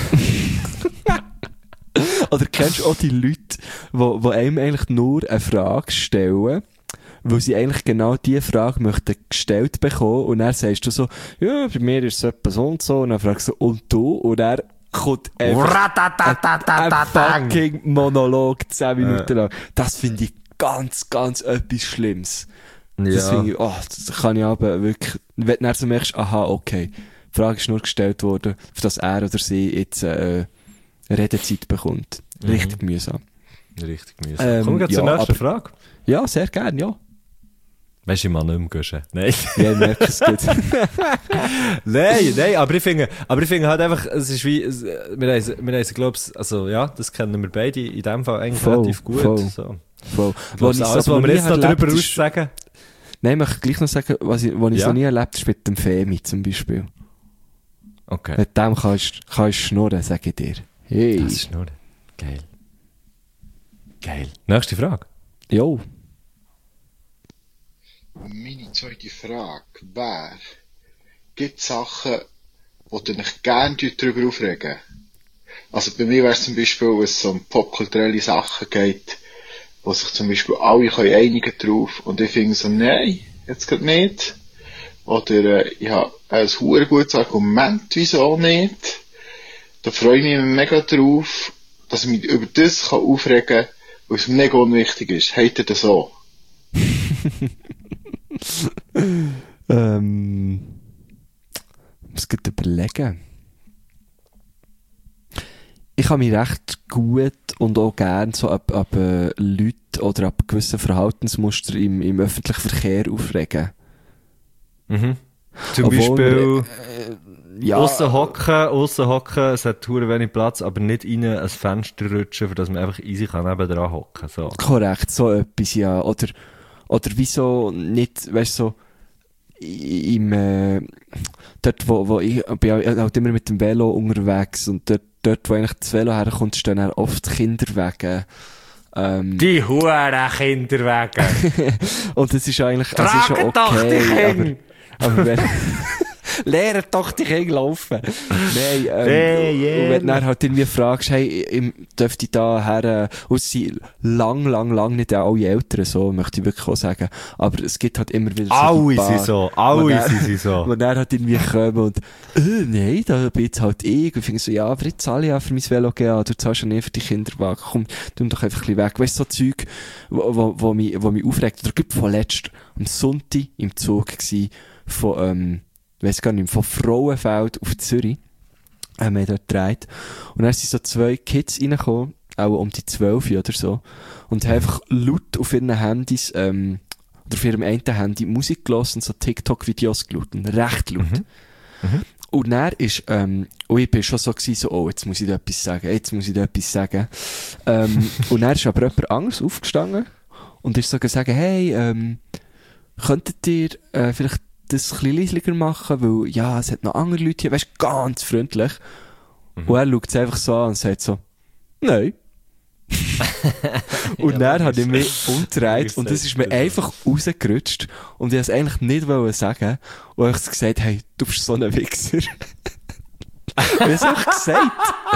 Oder kennst du auch die Leute, die, die einem eigentlich nur eine Frage stellen, weil sie eigentlich genau diese Frage möchten gestellt bekommen und dann sagst du so, ja, bei mir ist es etwa so und so und dann fragst du, und du? Und dann kommt einfach ein fucking Monolog zehn Minuten lang. Das finde ich ganz, ganz etwas Schlimmes. Das Ja. finde ich, oh, das kann ich aber wirklich, wenn du dann so merkst, aha, okay, die Frage ist nur gestellt worden, für das er oder sie jetzt, äh, Redezeit bekommt. Richtig mühsam. Richtig mühsam. Ähm, Kommen wir gleich zur ja, nächsten aber- Frage. Ja, sehr gern, ja. Weisst du, ich mag nicht mehr guschen. Nein. Ja, ich merke es gut. Nein, nein, aber ich finde, aber ich finde halt einfach, es ist wie, es, wir haben, wir haben, ich glaube, also, ja, das kennen wir beide in dem Fall eigentlich Voll, relativ gut. voll. So. Voll. Ich glaube, ich's alles, aber was wir noch jetzt nie noch erlebt darüber ist- aussagen. Nein, ich möchte gleich noch sagen, was ich, was ich Ja. noch nie erlebt ist mit dem Femi zum Beispiel. Okay. Mit dem kannst du kannst schnurren, sage ich dir. Hey. Das ist nur geil. Geil. Nächste Frage. Jo. Meine zweite Frage wäre, gibt es Sachen, wo du dich gerne darüber aufregen? Also bei mir wäre es zum Beispiel, wenn es so um popkulturelle Sachen geht, wo sich zum Beispiel alle können einigen drauf und ich finde so, nein, jetzt geht nicht. Oder äh, ich habe ein hure gutes Argument, wieso nicht. Da freue ich mich mega drauf, dass ich mich über das kann aufregen kann, weil es mir mega unwichtig ist. Habt ihr das so? Ähm. Ich muss gerade überlegen. Ich kann mich recht gut und auch gern so ab, ab äh, Leuten oder ab gewissen Verhaltensmuster im, im öffentlichen Verkehr aufregen. Mhm. Zum Obwohl Beispiel, wir, Ja, aussen hocken, aussen hocken, es hat hure wenig Platz, aber nicht rein ans Fenster rutschen, für das man einfach easy kann nebendran hocken, so. korrekt, so etwas, ja. Oder, oder wieso nicht, weißt du, so, i- im, äh, dort, wo, wo ich, bin ja halt immer mit dem Velo unterwegs und dort, dort wo eigentlich das Velo herkommt, stehen dann oft Kinderwege. Ähm, Die huren Kinderwege! und das ist eigentlich, das ist schon okay, aber, aber wenn, Lehrt doch die Kinder laufen. Nein, ähm, Hey, und yeah. wenn du dann halt irgendwie fragst, hey, ich, dürfte ich da her, äh, und es sind lang, lang, lang nicht alle Eltern so, möchte ich wirklich auch sagen. Aber es gibt halt immer wieder so Alle die paar, sind so, wo alle dann- sind sie so. wo dann halt irgendwie kommen und, äh, nein, da bin jetzt halt ich. Und ich finde so, ja, aber jetzt zahle ich ja für mein Velo gehen, du zahlst ja nicht für die Kinderwagen. Komm, tu doch einfach ein bisschen weg. Weißt du, so Zeug, wo, wo, wo mich, wo mich aufregt. Oder gibt vorletzt am Sonntag im Zug gsi von, ähm, weiss gar nicht, von Frauenfeld auf Zürich. Haben wir dort gedreht. Und dann sind so zwei Kids reingekommen, auch um die zwölf oder so. Und haben einfach laut auf ihren Handys, ähm, oder auf ihrem einen Handy Musik gelassen und so TikTok-Videos geschaut. Und recht laut. Mhm. Und dann ist, ähm, und ich bin schon so gewesen, so, oh, jetzt muss ich da etwas sagen, jetzt muss ich da etwas sagen. Ähm, und dann ist aber jemand anderes aufgestanden und ist so gesagt, hey, ähm, könntet ihr, äh, vielleicht das ein bisschen leislicher machen, weil, ja, es hat noch andere Leute hier, weißt, ganz freundlich. Und er schaut es einfach so an und sagt so, nein. Und Ja, dann hat ich mich umgedreht ich und das sag's ist mir dir so. einfach rausgerutscht und ich wollte es eigentlich nicht wollen sagen und ich habe gesagt, hey, du bist so ein Wichser. Und ich habe es einfach gesagt.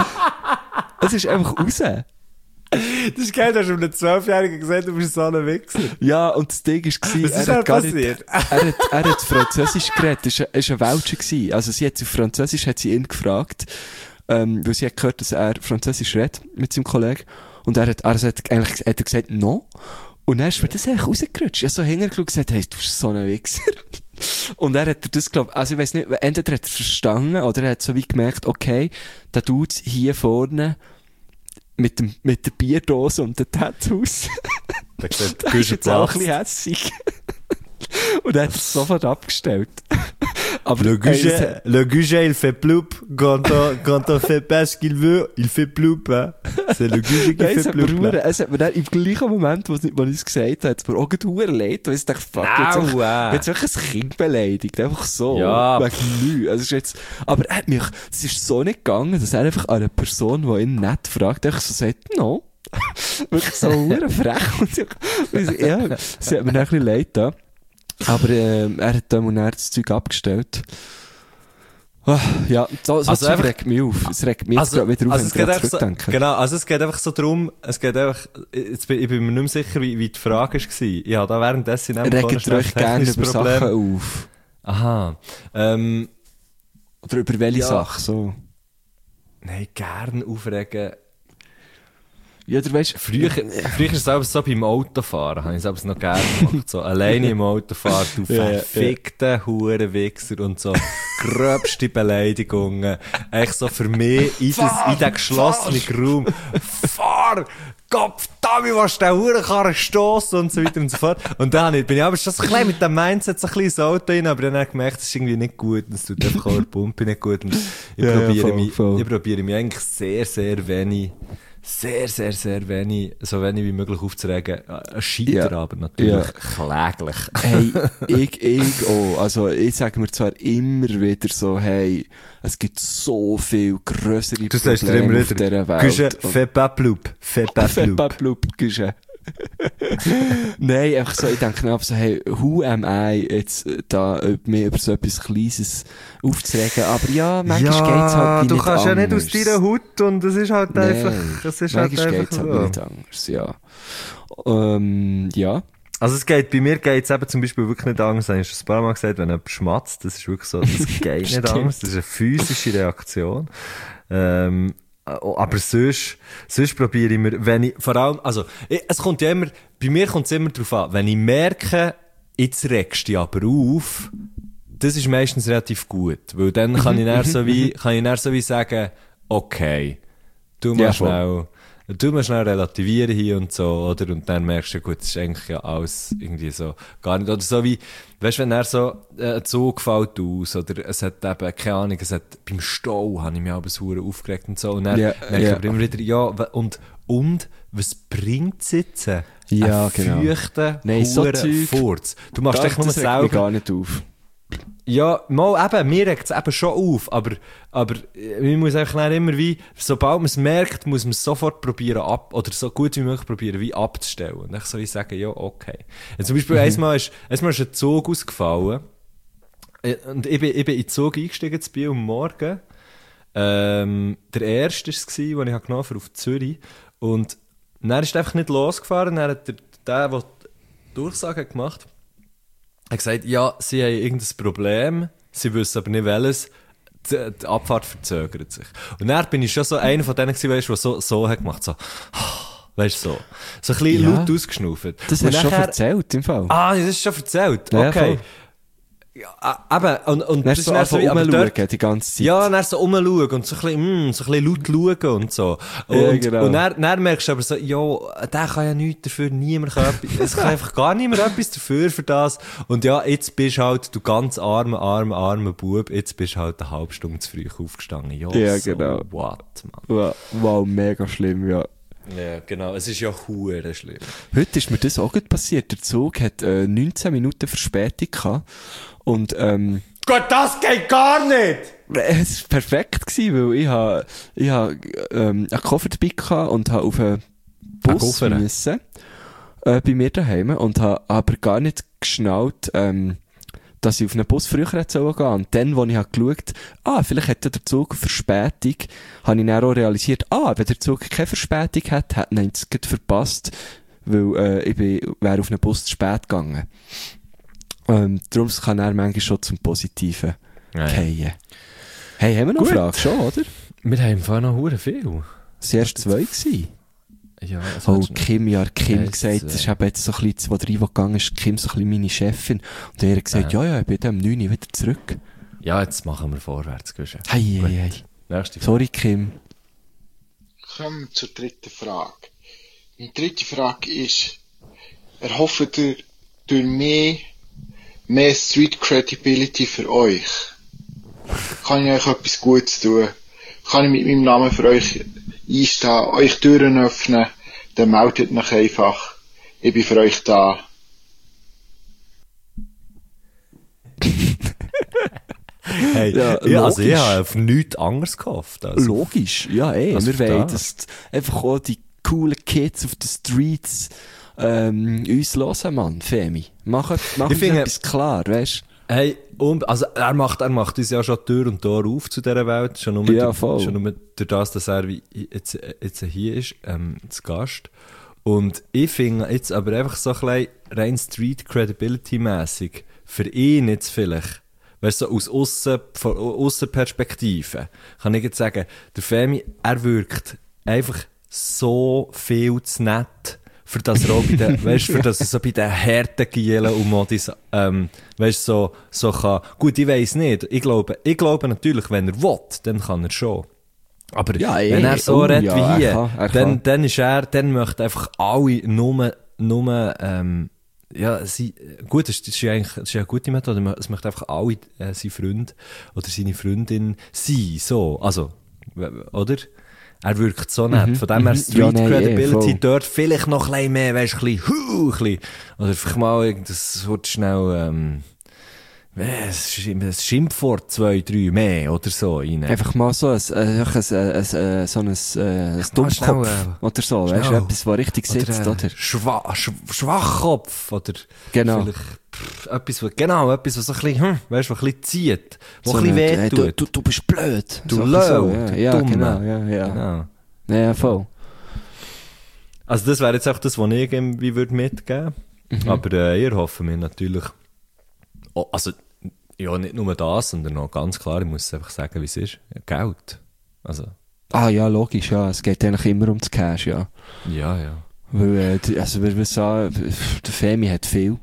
Es ist einfach raus. Das ist geil, du hast einem Zwölfjährigen gesagt, du bist so ein Wichser. Ja, und das Ding war, Was ist er denn hat gar nicht, passiert? er hat, er hat Französisch geredet, ist ein, ist ein Welcher gewesen. Also sie hat auf Französisch, hat sie ihn gefragt, ähm, weil sie hat gehört, dass er Französisch redet mit seinem Kollegen. Und er hat, er hat eigentlich, hat er gesagt, no. Und dann ist mir das eigentlich rausgerutscht. Ich habe so hintergeschaut und gesagt, hey, du bist so ein Wichser. Und er hat das, glaub, also ich weiss nicht, entweder hat er verstanden, oder er hat so wie gemerkt, okay, der Dude hier vorne, mit dem, mit der Bierdose und den Tattoos. Der gesagt, Der ist jetzt auch ein bisschen hässig. Und er hat es sofort abgestellt. Aber Le ey, Guget, le Guget, il fait ploup. Quand on, quand on fait pas ce qu'il veut, il fait ploup, hein. C'est le Guget qui Nein, es fait hat mir ploup, hure- là. es hat mir dann im gleichen Moment, wo, wo ich es gesagt habe, hat es mir auch gerade hure leid, weil ich dachte, fuck, jetzt Au, äh. jetzt wirklich ein Kind beleidigt, einfach so. Ja. Wegen nichts. Also es ist jetzt, aber er hat mich, es ist so nicht gegangen, dass er einfach an eine Person, die ihn nicht fragt, einfach so sagt, no. Wirklich so hure frech. Und ich, ja, sie hat mir dann ein bisschen leid da. Aber, ähm, er hat dann und das Zeug abgestellt. Ah, ja, so, so Also Zeug einfach- regt mich auf. Es regt mich jetzt Also, gerade wieder auf, also wenn es ich geht gerade einfach so, zurückdenke. genau, also es geht einfach so darum, es geht einfach, jetzt bin, ich bin mir nicht mehr sicher, wie, wie die Frage war. Ja, da währenddessen nämlich vorhin Regt schnell euch ein gerne technisches über Problem. Sachen auf. Aha. Ähm, Oder über welche Ja. Sache, so. nein, gern aufregen. Ja, du weißt, Früher, früher ist es selbst so beim Autofahren, habe ich es selbst noch gerne gemacht. So, alleine im Autofahren, du Ja, ja, verfickte Hurenwichser und so gröbste Beleidigungen. Echt so für mich in, das, in den geschlossenen Raum. Fahr! Gott, verdammt, was den Hurenkarren stossen und so weiter und so fort. Und dann bin ich aber schon so ein bisschen mit dem Mindset so ein bisschen ins Auto rein, aber dann habe ich gemerkt, das ist irgendwie nicht gut, und es tut einfach auch der Pumpe nicht gut. Und ich Ja, ja, probiere voll, mich, voll. ich probiere mich eigentlich sehr, sehr wenig, sehr, sehr, sehr wenig, so wenig wie möglich aufzuregen. Ein Scheiter Ja. aber natürlich Ja. kläglich. hey, ich, ich auch. Also, ich sage mir zwar immer wieder so, hey, es gibt so viel grössere Du sagst dir Probleme immer auf wieder, dieser Welt. Guschen, Und- fais pas ploup, fais pas Fais pas ploup. ploup, Guschen. Nein, einfach so, ich denke mir einfach so, hey, who am I, jetzt äh, da äh, mir über so etwas Kleines aufzuregen, aber ja, manchmal geht's halt wie du nicht kannst ja nicht anders. aus deiner Haut und das ist halt Nein, einfach, das ist halt manchmal einfach geht's halt so. nicht anders, ja. Ähm, ja. Also es geht, bei mir geht's eben zum Beispiel wirklich nicht anders. Ich habe es ein paar Mal gesagt, wenn jemand schmatzt, das ist wirklich so, das geht nicht Stimmt. anders. Das ist eine physische Reaktion. Ähm, aber sonst, sonst probiere ich mir, wenn ich, vor allem, also, ich, es kommt ja immer, bei mir kommt es immer darauf an, wenn ich merke, jetzt regst du dich aber auf, das ist meistens relativ gut, weil dann kann ich dann so wie, kann ich dann so wie sagen, okay, du Ja, mal voll. schnell, du mal schnell relativieren hier und so, oder? Und dann merkst du, gut, das ist eigentlich ja alles irgendwie so gar nicht, oder so wie, weißt du, wenn er so, äh, ein Zug fällt aus, oder es hat eben, keine Ahnung, es hat, beim Stau habe ich mich aber so aufgeregt und so, und dann Ja, merke ich ja. aber immer wieder, ja, wa- und, und, was bringt's jetzt? Ja, Ein genau. feuchten, Nein, so Huren Zeug- Furz. Du machst Das, echt nur das regt mich selber. gar nicht auf. Ja, mal eben, mir regt es eben schon auf, aber, aber man muss einfach dann immer wie, sobald man es merkt, muss man es sofort probieren ab, oder so gut wie möglich probieren, wie abzustellen. Und dann soll ich sagen, ja, okay. Ja, zum Beispiel, einmal ist, einmal ist ein Zug ausgefallen, und ich bin, ich bin in den Zug eingestiegen zu Biel am Morgen. Ähm, der erste war es, den ich genommen habe auf Zürich. Und dann ist er einfach nicht losgefahren. Dann hat der, der, der die Durchsage gemacht hat, hat gesagt, ja, sie haben irgendein Problem, sie wissen aber nicht welches, die, die Abfahrt verzögert sich. Und dann bin ich schon so einer von denen gewesen, weißt, der so, so hat gemacht, so, weißt du, so. So ein bisschen Ja. laut ausgeschnauft. Das Und hast du schon nachher- erzählt, im Fall. Ah, das ist schon erzählt. Ja, Okay. voll. Ja, eben, und, und Dann das hast du ist so dann so, aber rumschauen, dort, die ganze Zeit. ja, dann so rumschauen und so ein bisschen, mm, so ein bisschen laut schauen und so. Und, Ja, genau. und dann, dann merkst du aber so, ja, der kann ja nichts dafür, niemand kann etwas, es kann einfach gar niemand etwas dafür für das. Und ja, jetzt bist halt, du ganz armer, armer, armer Bub, jetzt bist halt eine halbe Stunde zu früh aufgestanden. Ja, Ja, so genau. what, man. Wow, wow, mega schlimm, ja. Ja, genau, es ist ja hure schlimm. Heute ist mir das auch gut passiert. Der Zug hat äh, neunzehn Minuten Verspätung gehabt. Und, ähm, Gott, das geht gar nicht! es war perfekt gewesen, weil ich ha, ich ha, ähm, einen Koffer dabei gehabt und ha auf einen Bus Koffer? müssen, äh, bei mir daheim, und ha aber gar nicht geschnallt, ähm, dass ich auf einen Bus früher hätte sollen gehen. Und dann, als ich ha geschaut, ah, vielleicht hat ja der Zug Verspätung, habe ich dann auch realisiert, ah, wenn der Zug keine Verspätung hat, hat er es gerade verpasst, weil, äh, ich bin, wäre auf einen Bus zu spät gegangen. Ähm, darum kann er manchmal schon zum Positiven Ja, ja. fallen. Hey, haben wir noch Gut. eine Frage? Schon, oder? Wir haben im Fall noch hure viel. Es waren erst zwei gewesen. Ja, es Oh, hat- Kim, ja, Kim Eins, gesagt, zwei. das ist eben jetzt so ein bisschen, wo der Ivo gegangen ist, Kim so ein bisschen meine Chefin. Und er hat gesagt, ja, ja, ich bin dann um neun Uhr wieder zurück. Ja, jetzt machen wir vorwärts, Guschen. Hei, hei, hei. Nächste Frage. Sorry, Kim. Kommen wir zur dritten Frage. Die dritte Frage ist, erhofft ihr durch mehr, mehr Street Credibility für euch? Kann ich euch etwas Gutes tun? Kann ich mit meinem Namen für euch einstehen, euch Türen öffnen? Dann meldet mich einfach. Ich bin für euch da. Hey, Ja, ja, also ich logisch. habe auf nichts anderes gehofft. Also. Logisch, ja, eh. Also wir für wollen, das. dass einfach auch die coolen Kids auf den Streets ähm, uns hören, Mann, Femi. Machen, machen Ich wir finde- etwas klar, weißt Hey, um, also er macht, er macht uns ja schon Tür und Tor auf zu dieser Welt. Schon nur, Ja, durch, voll. schon nur durch das, dass er wie jetzt, jetzt hier ist, ähm, zu Gast. Und ich finde jetzt aber einfach so ein bisschen rein Street Credibility-mässig für ihn jetzt vielleicht, weißt du, so aus Aussen, von Aussenperspektive, kann ich jetzt sagen, der Femi, er wirkt einfach so viel zu nett, für das er auch bei den, weißt, für das er so bei den harten Gielen und Modis, ähm, weißt, so, so kann, gut, ich weiss nicht, ich glaube, ich glaube natürlich, wenn er will, dann kann er schon. Aber Ja, eh, wenn er so oh, redet ja, wie er hier, kann, er dann, kann. dann ist er, dann möchte einfach alle nur, nur, ähm, ja, sie, gut, das ist, das ist ja eigentlich, das ist ja eine gute Methode, es möchte einfach alle, äh, sein Freund oder seine Freundin sein, so, also, w- oder? Er wirkt so nett, Mhm, von dem her mhm. Street Ja, nein, eh, Credibility voll. dort vielleicht noch ein bisschen mehr, weißt du, ein bisschen, hu, ein bisschen, oder vielleicht mal, irgend- das wird schnell, ähm, äh, ein Schim- ein Schimpfwort, zwei, drei mehr, oder so, rein. Einfach mal so ein, äh, einfach ein, ein, ein, so ein, äh, ein Dummkopf schnell, äh, oder so, weißt du, schnell. etwas, was richtig sitzt, oder, oder? äh, Schwa Sch Schwachkopf, oder Genau. vielleicht pff, etwas, was, genau, etwas, was so ein bisschen, hm, weißt du, was ein bisschen zieht, was So ein bisschen eine- weh hey, du, tut. du, du bist blöd. Du So, Löw, so, ja, du ja, Dumme. genau, ja, ja. Genau. Ja, voll. Also das wäre jetzt auch das, was ich irgendwie würde mitgeben würde. Aber äh, ihr hoffen mir natürlich, oh, also ja, nicht nur das, sondern auch ganz klar, ich muss einfach sagen, wie es ist, ja, Geld. Also, Ah ja, logisch, ja. Es geht eigentlich immer um das Cash, ja. ja, ja. Weil, äh, die- also wir wissen sagen, der Femi hat viel.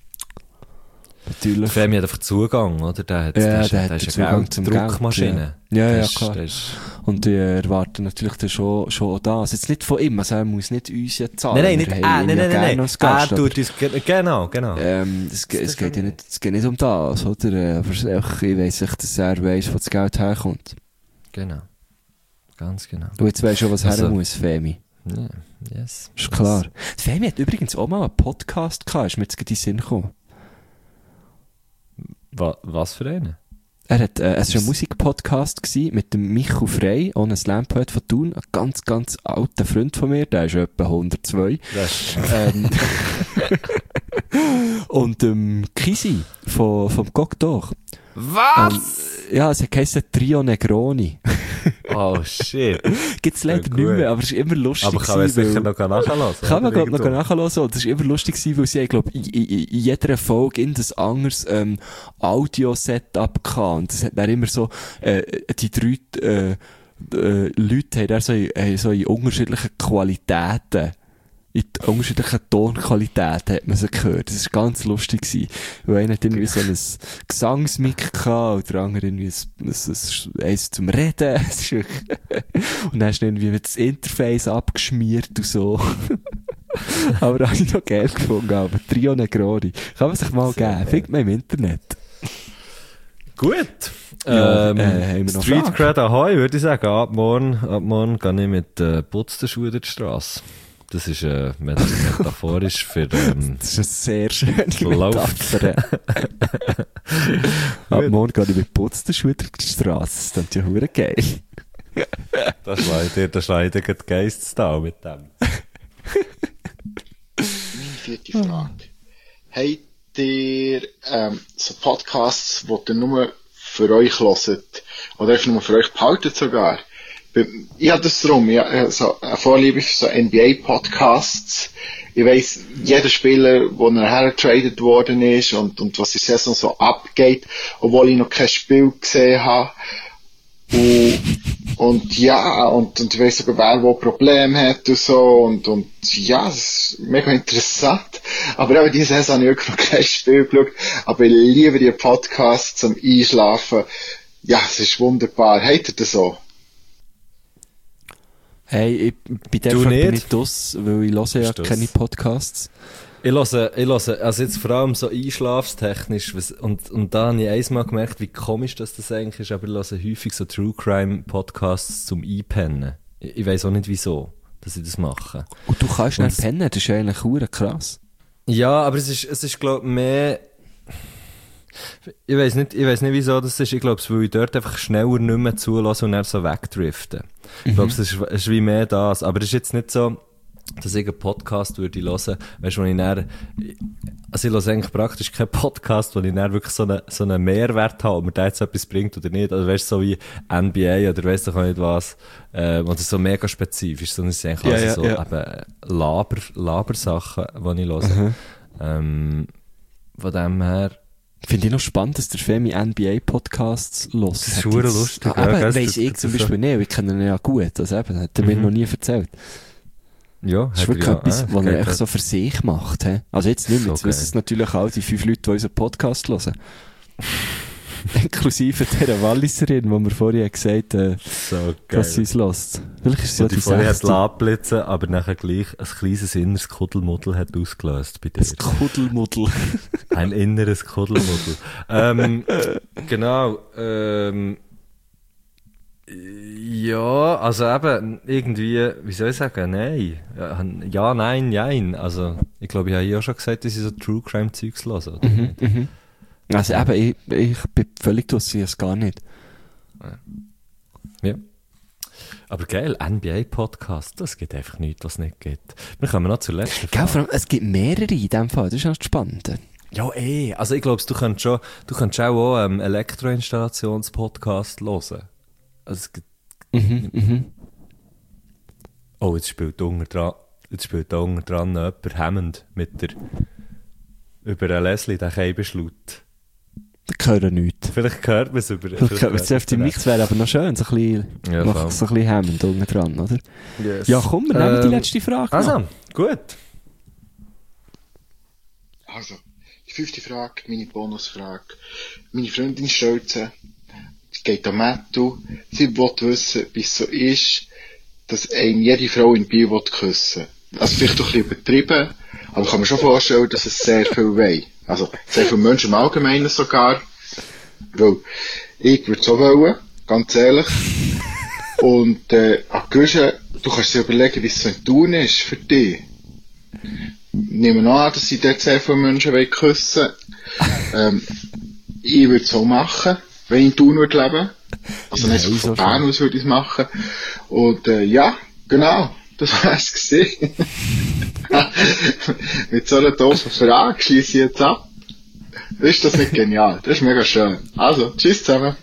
Natürlich. Femi hat einfach Zugang, oder? Der hat, Ja, der ist, der hat der ist den eine Zugang zum Geld, Gelddruckmaschine. ja. Ja, Der ja, ist- klar. der ist- Und die erwarten natürlich dann schon, schon auch das. Jetzt nicht von ihm, also er muss nicht uns jetzt zahlen. Nein, nein, nicht Wir er, haben ihn nein, ja nein, gerne nein, als nein. Er Gast, tut uns, ge- genau, genau. Ähm, es, ge- Das es, geht ja schon nicht, es geht nicht um das, oder? Äh, Aber es- einfach, ich weiss nicht, dass er weiss, wo das Geld herkommt. Genau. Ganz genau. Du jetzt weisst schon, was Also- her muss, Femi. Ja, yes. Ist klar. Die Femi hat übrigens auch mal einen Podcast gehabt, ist mir jetzt gerade in den Sinn gekommen. Wa was für einen? Er hat, äh, es war ein Musikpodcast gewesen mit dem Michu Frey, ohne Slam-Poet von Thun, ein ganz, ganz alter Freund von mir, der ist etwa hundertzwei. Das ähm, und ähm, Kisi von, vom Coq d'Or. Was? Ähm, ja, es heisst Trio Negroni. Oh shit. Gibt's leider Ja, nicht gut. mehr, aber es ist immer lustig. Aber kann man gewesen, sicher weil- noch nachhören. Kann man, oder? glaub, noch Irgendwo. nachhören. Und das war immer lustig gewesen, weil sie, glaube in, in, in jeder Folge in das anderes, ähm, Audio-Setup gehabt. Und das hat dann immer so, äh, die drei, äh, äh, Leute haben dann so, in- äh, so in unterschiedlichen Qualitäten, in die unterschiedlichen Tonqualitäten hat man sie gehört. Das war ganz lustig gewesen. Weil einer hat irgendwie so ein Gesangsmic gehabt und der andere irgendwie ein, ein, ein, eins zum Reden. Es ist wirklich und dann hast du irgendwie das Interface abgeschmiert und so. Aber das habe ich noch geil gefunden. Aber Trio Negroni. Kann man sich mal geben. Findet man im Internet. Gut. Ja, ähm, äh, haben wir noch Street Fragen? Cred Ahoi, würde ich sagen. Ab morgen, ab morgen gehe ich mit äh, putzten Schuhen durch die Strasse. Das ist äh, met- metaphorisch für ähm, Das ist eine sehr schöne Lauf. Metapher. Ab morgen gehe ich mit putzten Schuhen durch die Strasse. Das ist dann ja hure geil. da schleicht ihr, da schleicht ihr die Geiststal mit dem. Meine vierte Frage. Habt ihr ähm, so Podcasts, die ihr nur für euch hört? Oder einfach nur für euch behaltet sogar? Ich habe das drum, ich habe so eine Vorliebe für so N B A-Podcasts. Ich weiss, jeder Spieler, wo er hergetradet worden ist und, und was in der Saison so abgeht, obwohl ich noch kein Spiel gesehen habe. Und, und ja, und, und ich weiss sogar, wer wo Probleme hat und so, und, und ja, das ist mega interessant. Aber auch diese Saison habe ich wirklich noch kein Spiel geschaut, aber ich liebe die Podcasts zum Einschlafen. Ja, es ist wunderbar. Habt ihr das so? Hey, ich, bei der Du Frage bin nicht? ich das, weil ich höre ja Bist du's? keine Podcasts. Ich höre, ich höre, also jetzt vor allem so einschlafstechnisch, was- und, und da habe ich einmal gemerkt, wie komisch das, das eigentlich ist, aber ich höre häufig so True Crime Podcasts zum Einpennen. Ich, ich weiss auch nicht wieso, dass ich das mache. Und du kannst Und nicht pennen, das ist eigentlich hure krass. Ja, aber es ist, es ist, glaub mehr, ich weiss nicht, ich weiss nicht wieso das ist, ich glaube, es will ich dort einfach schneller nicht mehr zulassen und dann so wegdriften. Ich glaube, es ist, es ist wie mehr das, aber es ist jetzt nicht so, dass ich einen Podcast würde hören, weißt du, wo ich dann, also ich höre eigentlich praktisch keinen Podcast, wo ich dann wirklich so einen, so einen Mehrwert habe, ob mir der jetzt etwas bringt oder nicht, also weißt du, so wie N B A oder weiss doch auch nicht was, äh, und das ist so mega spezifisch, sondern es sind eigentlich Ja, also ja, so ja. eben Laber, Labersachen, die ich höre. Ähm, von dem her, Finde ich noch spannend, dass der Femi N B A-Podcasts hört. Das ist verdammt lustig, Ah, ja, eben, gell, weiss das- ich das zum ist Beispiel nicht, ich kenne ihn ja gut, also eben, hat er mir Mhm. noch nie erzählt. ja, Das ist hat wirklich er ja, etwas, äh, was er geht echt halt. so für sich macht. He? Also jetzt nicht mehr, So jetzt wissen geil. es natürlich auch die fünf Leute, die unseren Podcast hören. Inklusive dieser Walliserin, die wir vorhin gesagt haben, So äh, geil. dass sie es hört. Vielleicht ist sie ja Und die die vorher hat sechste. Labblitzen, aber nachher gleich ein kleines inneres Kuddelmuddel hat ausgelöst bei dir. Das Kuddelmuddel. Ein inneres Kuddelmuddel. ähm, genau, ähm, ja, also eben, irgendwie, wie soll ich sagen, nein. Ja, Ja, nein, nein. Also, ich glaube, ich habe ja auch schon gesagt, dass ich so True Crime Zeugs höre, oder? Mhm, mhm. Also eben, ich, ich bin völlig durch, ich es gar nicht. Ja. Aber geil, N B A-Podcast, das gibt einfach nichts, was es nicht gibt. Wir kommen noch zur letzten Gell, Frage. vor allem, es gibt mehrere in dem Fall, das ist auch das Spannende. Ja, eh. Also ich glaube, du kannst schon, du kannst auch ähm, Elektroinstallations-Podcast hören. Also es gibt, Mhm, mhm. oh, jetzt spielt da unten dran, jetzt spielt da unten dran noch jemand Hammond mit der, über den Leslie, den Keibenschlaut. Da hören nichts. Vielleicht hört man es über, Vielleicht können wir es auf die Mix, wäre aber noch schön, so ein bisschen, Ja, noch voll. so ein bisschen hemmend unten dran, oder? Yes. Ja, komm, wir nehmen die Ähm, letzte Frage noch. Also, gut. Also, die fünfte Frage, meine Bonusfrage. Meine Freundin stellt sie, es geht um Mattu, sie will wissen, wie es so ist, dass einem jede Frau in Biel will küssen. Also vielleicht doch ein bisschen übertrieben, aber ich kann mir schon vorstellen, dass es sehr viel will. Also, sehr viele Menschen im Allgemeinen sogar. Weil, ich würde es auch wollen, ganz ehrlich. Und, äh, an Güsche, du kannst dir überlegen, wie es so ein Tun ist für dich. Nehmen wir an, dass sie dort sehr viele Menschen wollen küssen. Ähm, ich würde es so machen, wenn ich in Thun würde leben. Also nicht so Nein, von so Bern schön. aus würde ich es machen. Und, äh, ja, genau, das wär's gewesen. Mit so einer doofen Frage schließe ich jetzt ab. Ist das nicht genial? Das ist mega schön. Also, tschüss zusammen.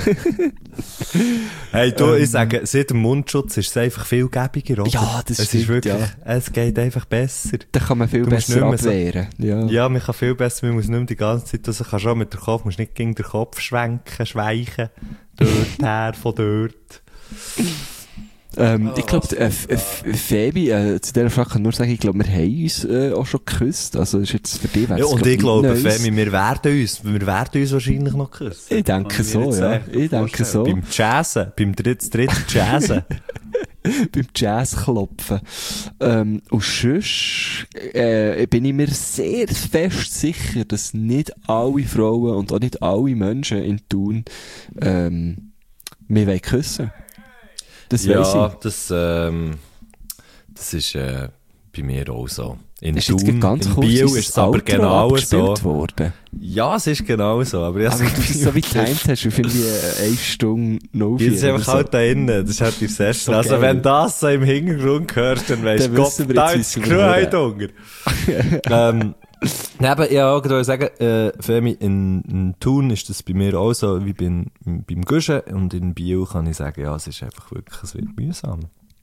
Hey, du, ich sage, seit dem Mundschutz ist es einfach viel gäbiger, oder? Ja, das es stimmt, ist wirklich, ja. Es geht einfach besser. Da kann man viel Du musst besser nicht mehr so- abwehren. Ja. Ja, man kann viel besser, man muss nicht mehr die ganze Zeit, also kannst auch mit dem Kopf, musst nicht gegen den Kopf schwenken, schweichen, dort her, von dort. Ähm, ich glaube, äh, F- F- Fabi, äh, zu dieser Frage kann ich nur sagen, ich glaube, wir haben uns äh, auch schon geküsst. Also, ist jetzt für dich wär's, Ja, und glaub, ich glaube, nichts Neues. Femi, wir werden uns, wir werden uns wahrscheinlich noch küssen. Ich denke Kann so, mir jetzt ja. echt Ich denke vorstellen. so. Beim Jazzen, beim dritten, dritten Jazzen. Beim Jazzklopfen. Ähm, und sonst äh, bin ich mir sehr fest sicher, dass nicht alle Frauen und auch nicht alle Menschen in Thun ähm, mich wollen küssen. Das weiss Ja, ich. das, ähm, das ist, äh, bei mir auch so. In Ist jetzt Thun, ganz in kurz Biel unser ist es aber Outro genau so. abgespielt worden. Ja, es ist genau so, aber ich Aber du bist so wie timed hast, wie finde ich äh, eine Stunde no Jetzt ist einfach halt da innen, das ist halt die Session. So also geil. wenn das so im Hintergrund hörst, dann weisst Dann du, Gott, wissen wir da jetzt, ist wie es Grünheit ähm, Neben, ja, auch gerade sagen, äh, Femi, in, in Thun ist das bei mir auch so, wie beim, beim Guschen, und in Biel kann ich sagen, ja, es ist einfach wirklich, es wird mühsam.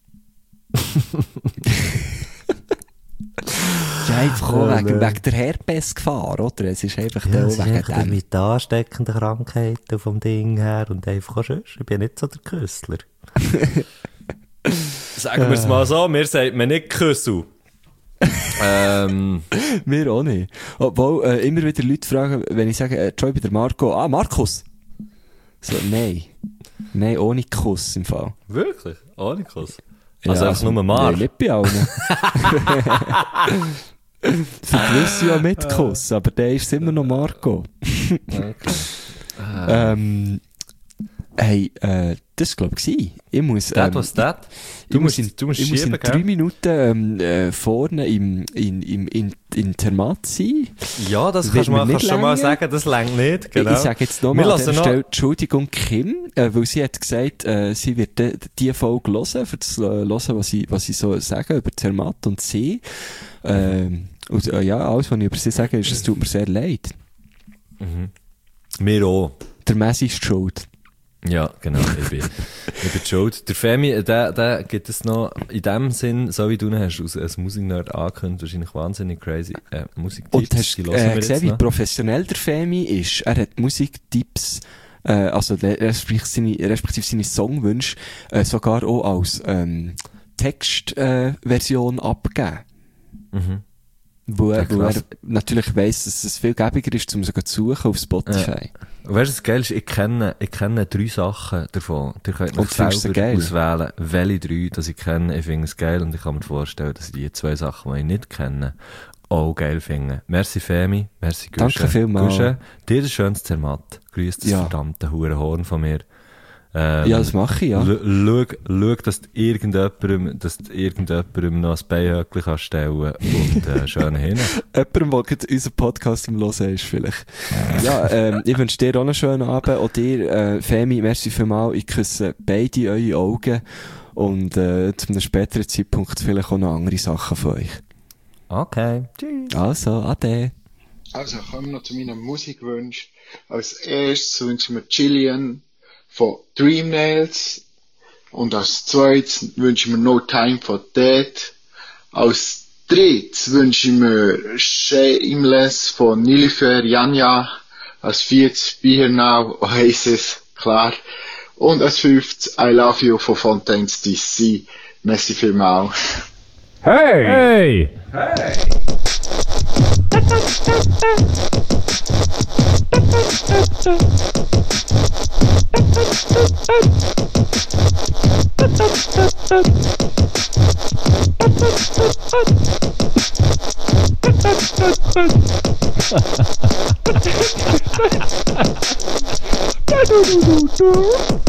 Ja, einfach auch Ja, wegen, nein. wegen der Herpesgefahr, oder? Es ist einfach da auch wegen dem. mit ansteckenden Krankheiten vom Ding her und einfach auch schön. Ich bin nicht so der Küssler. Sagen wir es mal so, mir sagt man nicht Küssel. ähm, Wir auch nicht. Obwohl, äh, immer wieder Leute fragen, wenn ich sage, äh, Joy bei der Marco, ah, Markus! So, nein. Nein, ohne Kuss im Fall. wirklich? Ohne Kuss? Also Ja, einfach nur Mar? Nein, nicht bei allen. Für gewisse ja mit Kuss, aber der ist immer noch Marco. Okay. ähm, hey, äh, das war, glaube ich, ich muss, That ähm, was that? ich Du muss musst, in, du musst ich muss in schieben, drei gell? Minuten ähm, äh, vorne im, in, im, in, in Termat sein. Ja, das Das kannst du wird mal, mir kannst nicht du mal länger. sagen, das längt nicht, genau. Ich sage jetzt Wir nochmal an lassen dieser noch- Stelle Entschuldigung Kim, äh, weil sie hat gesagt, äh, sie wird de, die Folge hören, für das äh, hören, was sie, was sie so sagen über Zermatt und sie. Ähm, und, äh, ja, alles, was ich über sie sage, ist, es tut mir sehr leid. Wir auch. Der Messi ist schuld. Ja, genau, ich bin, ich bin schuld. Der Femi, der, der gibt es noch, in dem Sinn, so wie du ihn hast, als, als Musiknerd angekündigt, wahrscheinlich wahnsinnig crazy, äh, Musiktipps, Und hast die du hören äh, wir gesehen, jetzt wie noch. professionell der Femi ist? Er hat Musiktipps, äh, also der- respektive seine, respektive seine Songwünsche äh, sogar auch als ähm, Textversion äh, Version abgegeben. Mhm. Wo, Ja, er, wo er krass. natürlich weiss, dass es viel gäbiger ist, um sogar zu suchen auf Spotify. Und weißt du, das Geile ist, ich kenne, ich kenne drei Sachen davon. Ihr könnt Und euch findest du selber geil? auswählen, welche drei, dass ich kenne. Ich finde es geil und ich kann mir vorstellen, dass ich die zwei Sachen, die ich nicht kenne, auch geil finde. Merci Femi, merci Güsche. Danke vielmals. Güsche, dir ein schönes Zermatt. Grüß das Ja. verdammte Hurenhorn von mir. Ähm, Ja, das mache ich, ja. Schau, schau, dass du irgendjemandem, dass du irgendjemandem noch ein Beinhöckchen kannst stellen und, äh, schön hin. Jemandem, der gerade unseren Podcast im Hören ist, vielleicht. Ja, ähm, ich wünsche dir auch einen schönen Abend. Und dir, äh, Femi, merci vielmals. Ich küsse beide eure Augen. Und, äh, zu einem späteren Zeitpunkt vielleicht auch noch andere Sachen von euch. Okay. Tschüss. Also, ade. Also, kommen wir noch zu meinen Musikwünschen. Als erstes wünschen wir Jillian von Dream Nails. Und als zweites wünschen wir No Time for Dead. Als drittes wünschen wir Shameless von Nilüfer Janja. Als viertes Be Here Now, Oasis, klar. Und als fünftes I Love You von Fontaines D C. Merci vielmals. Hey! Hey!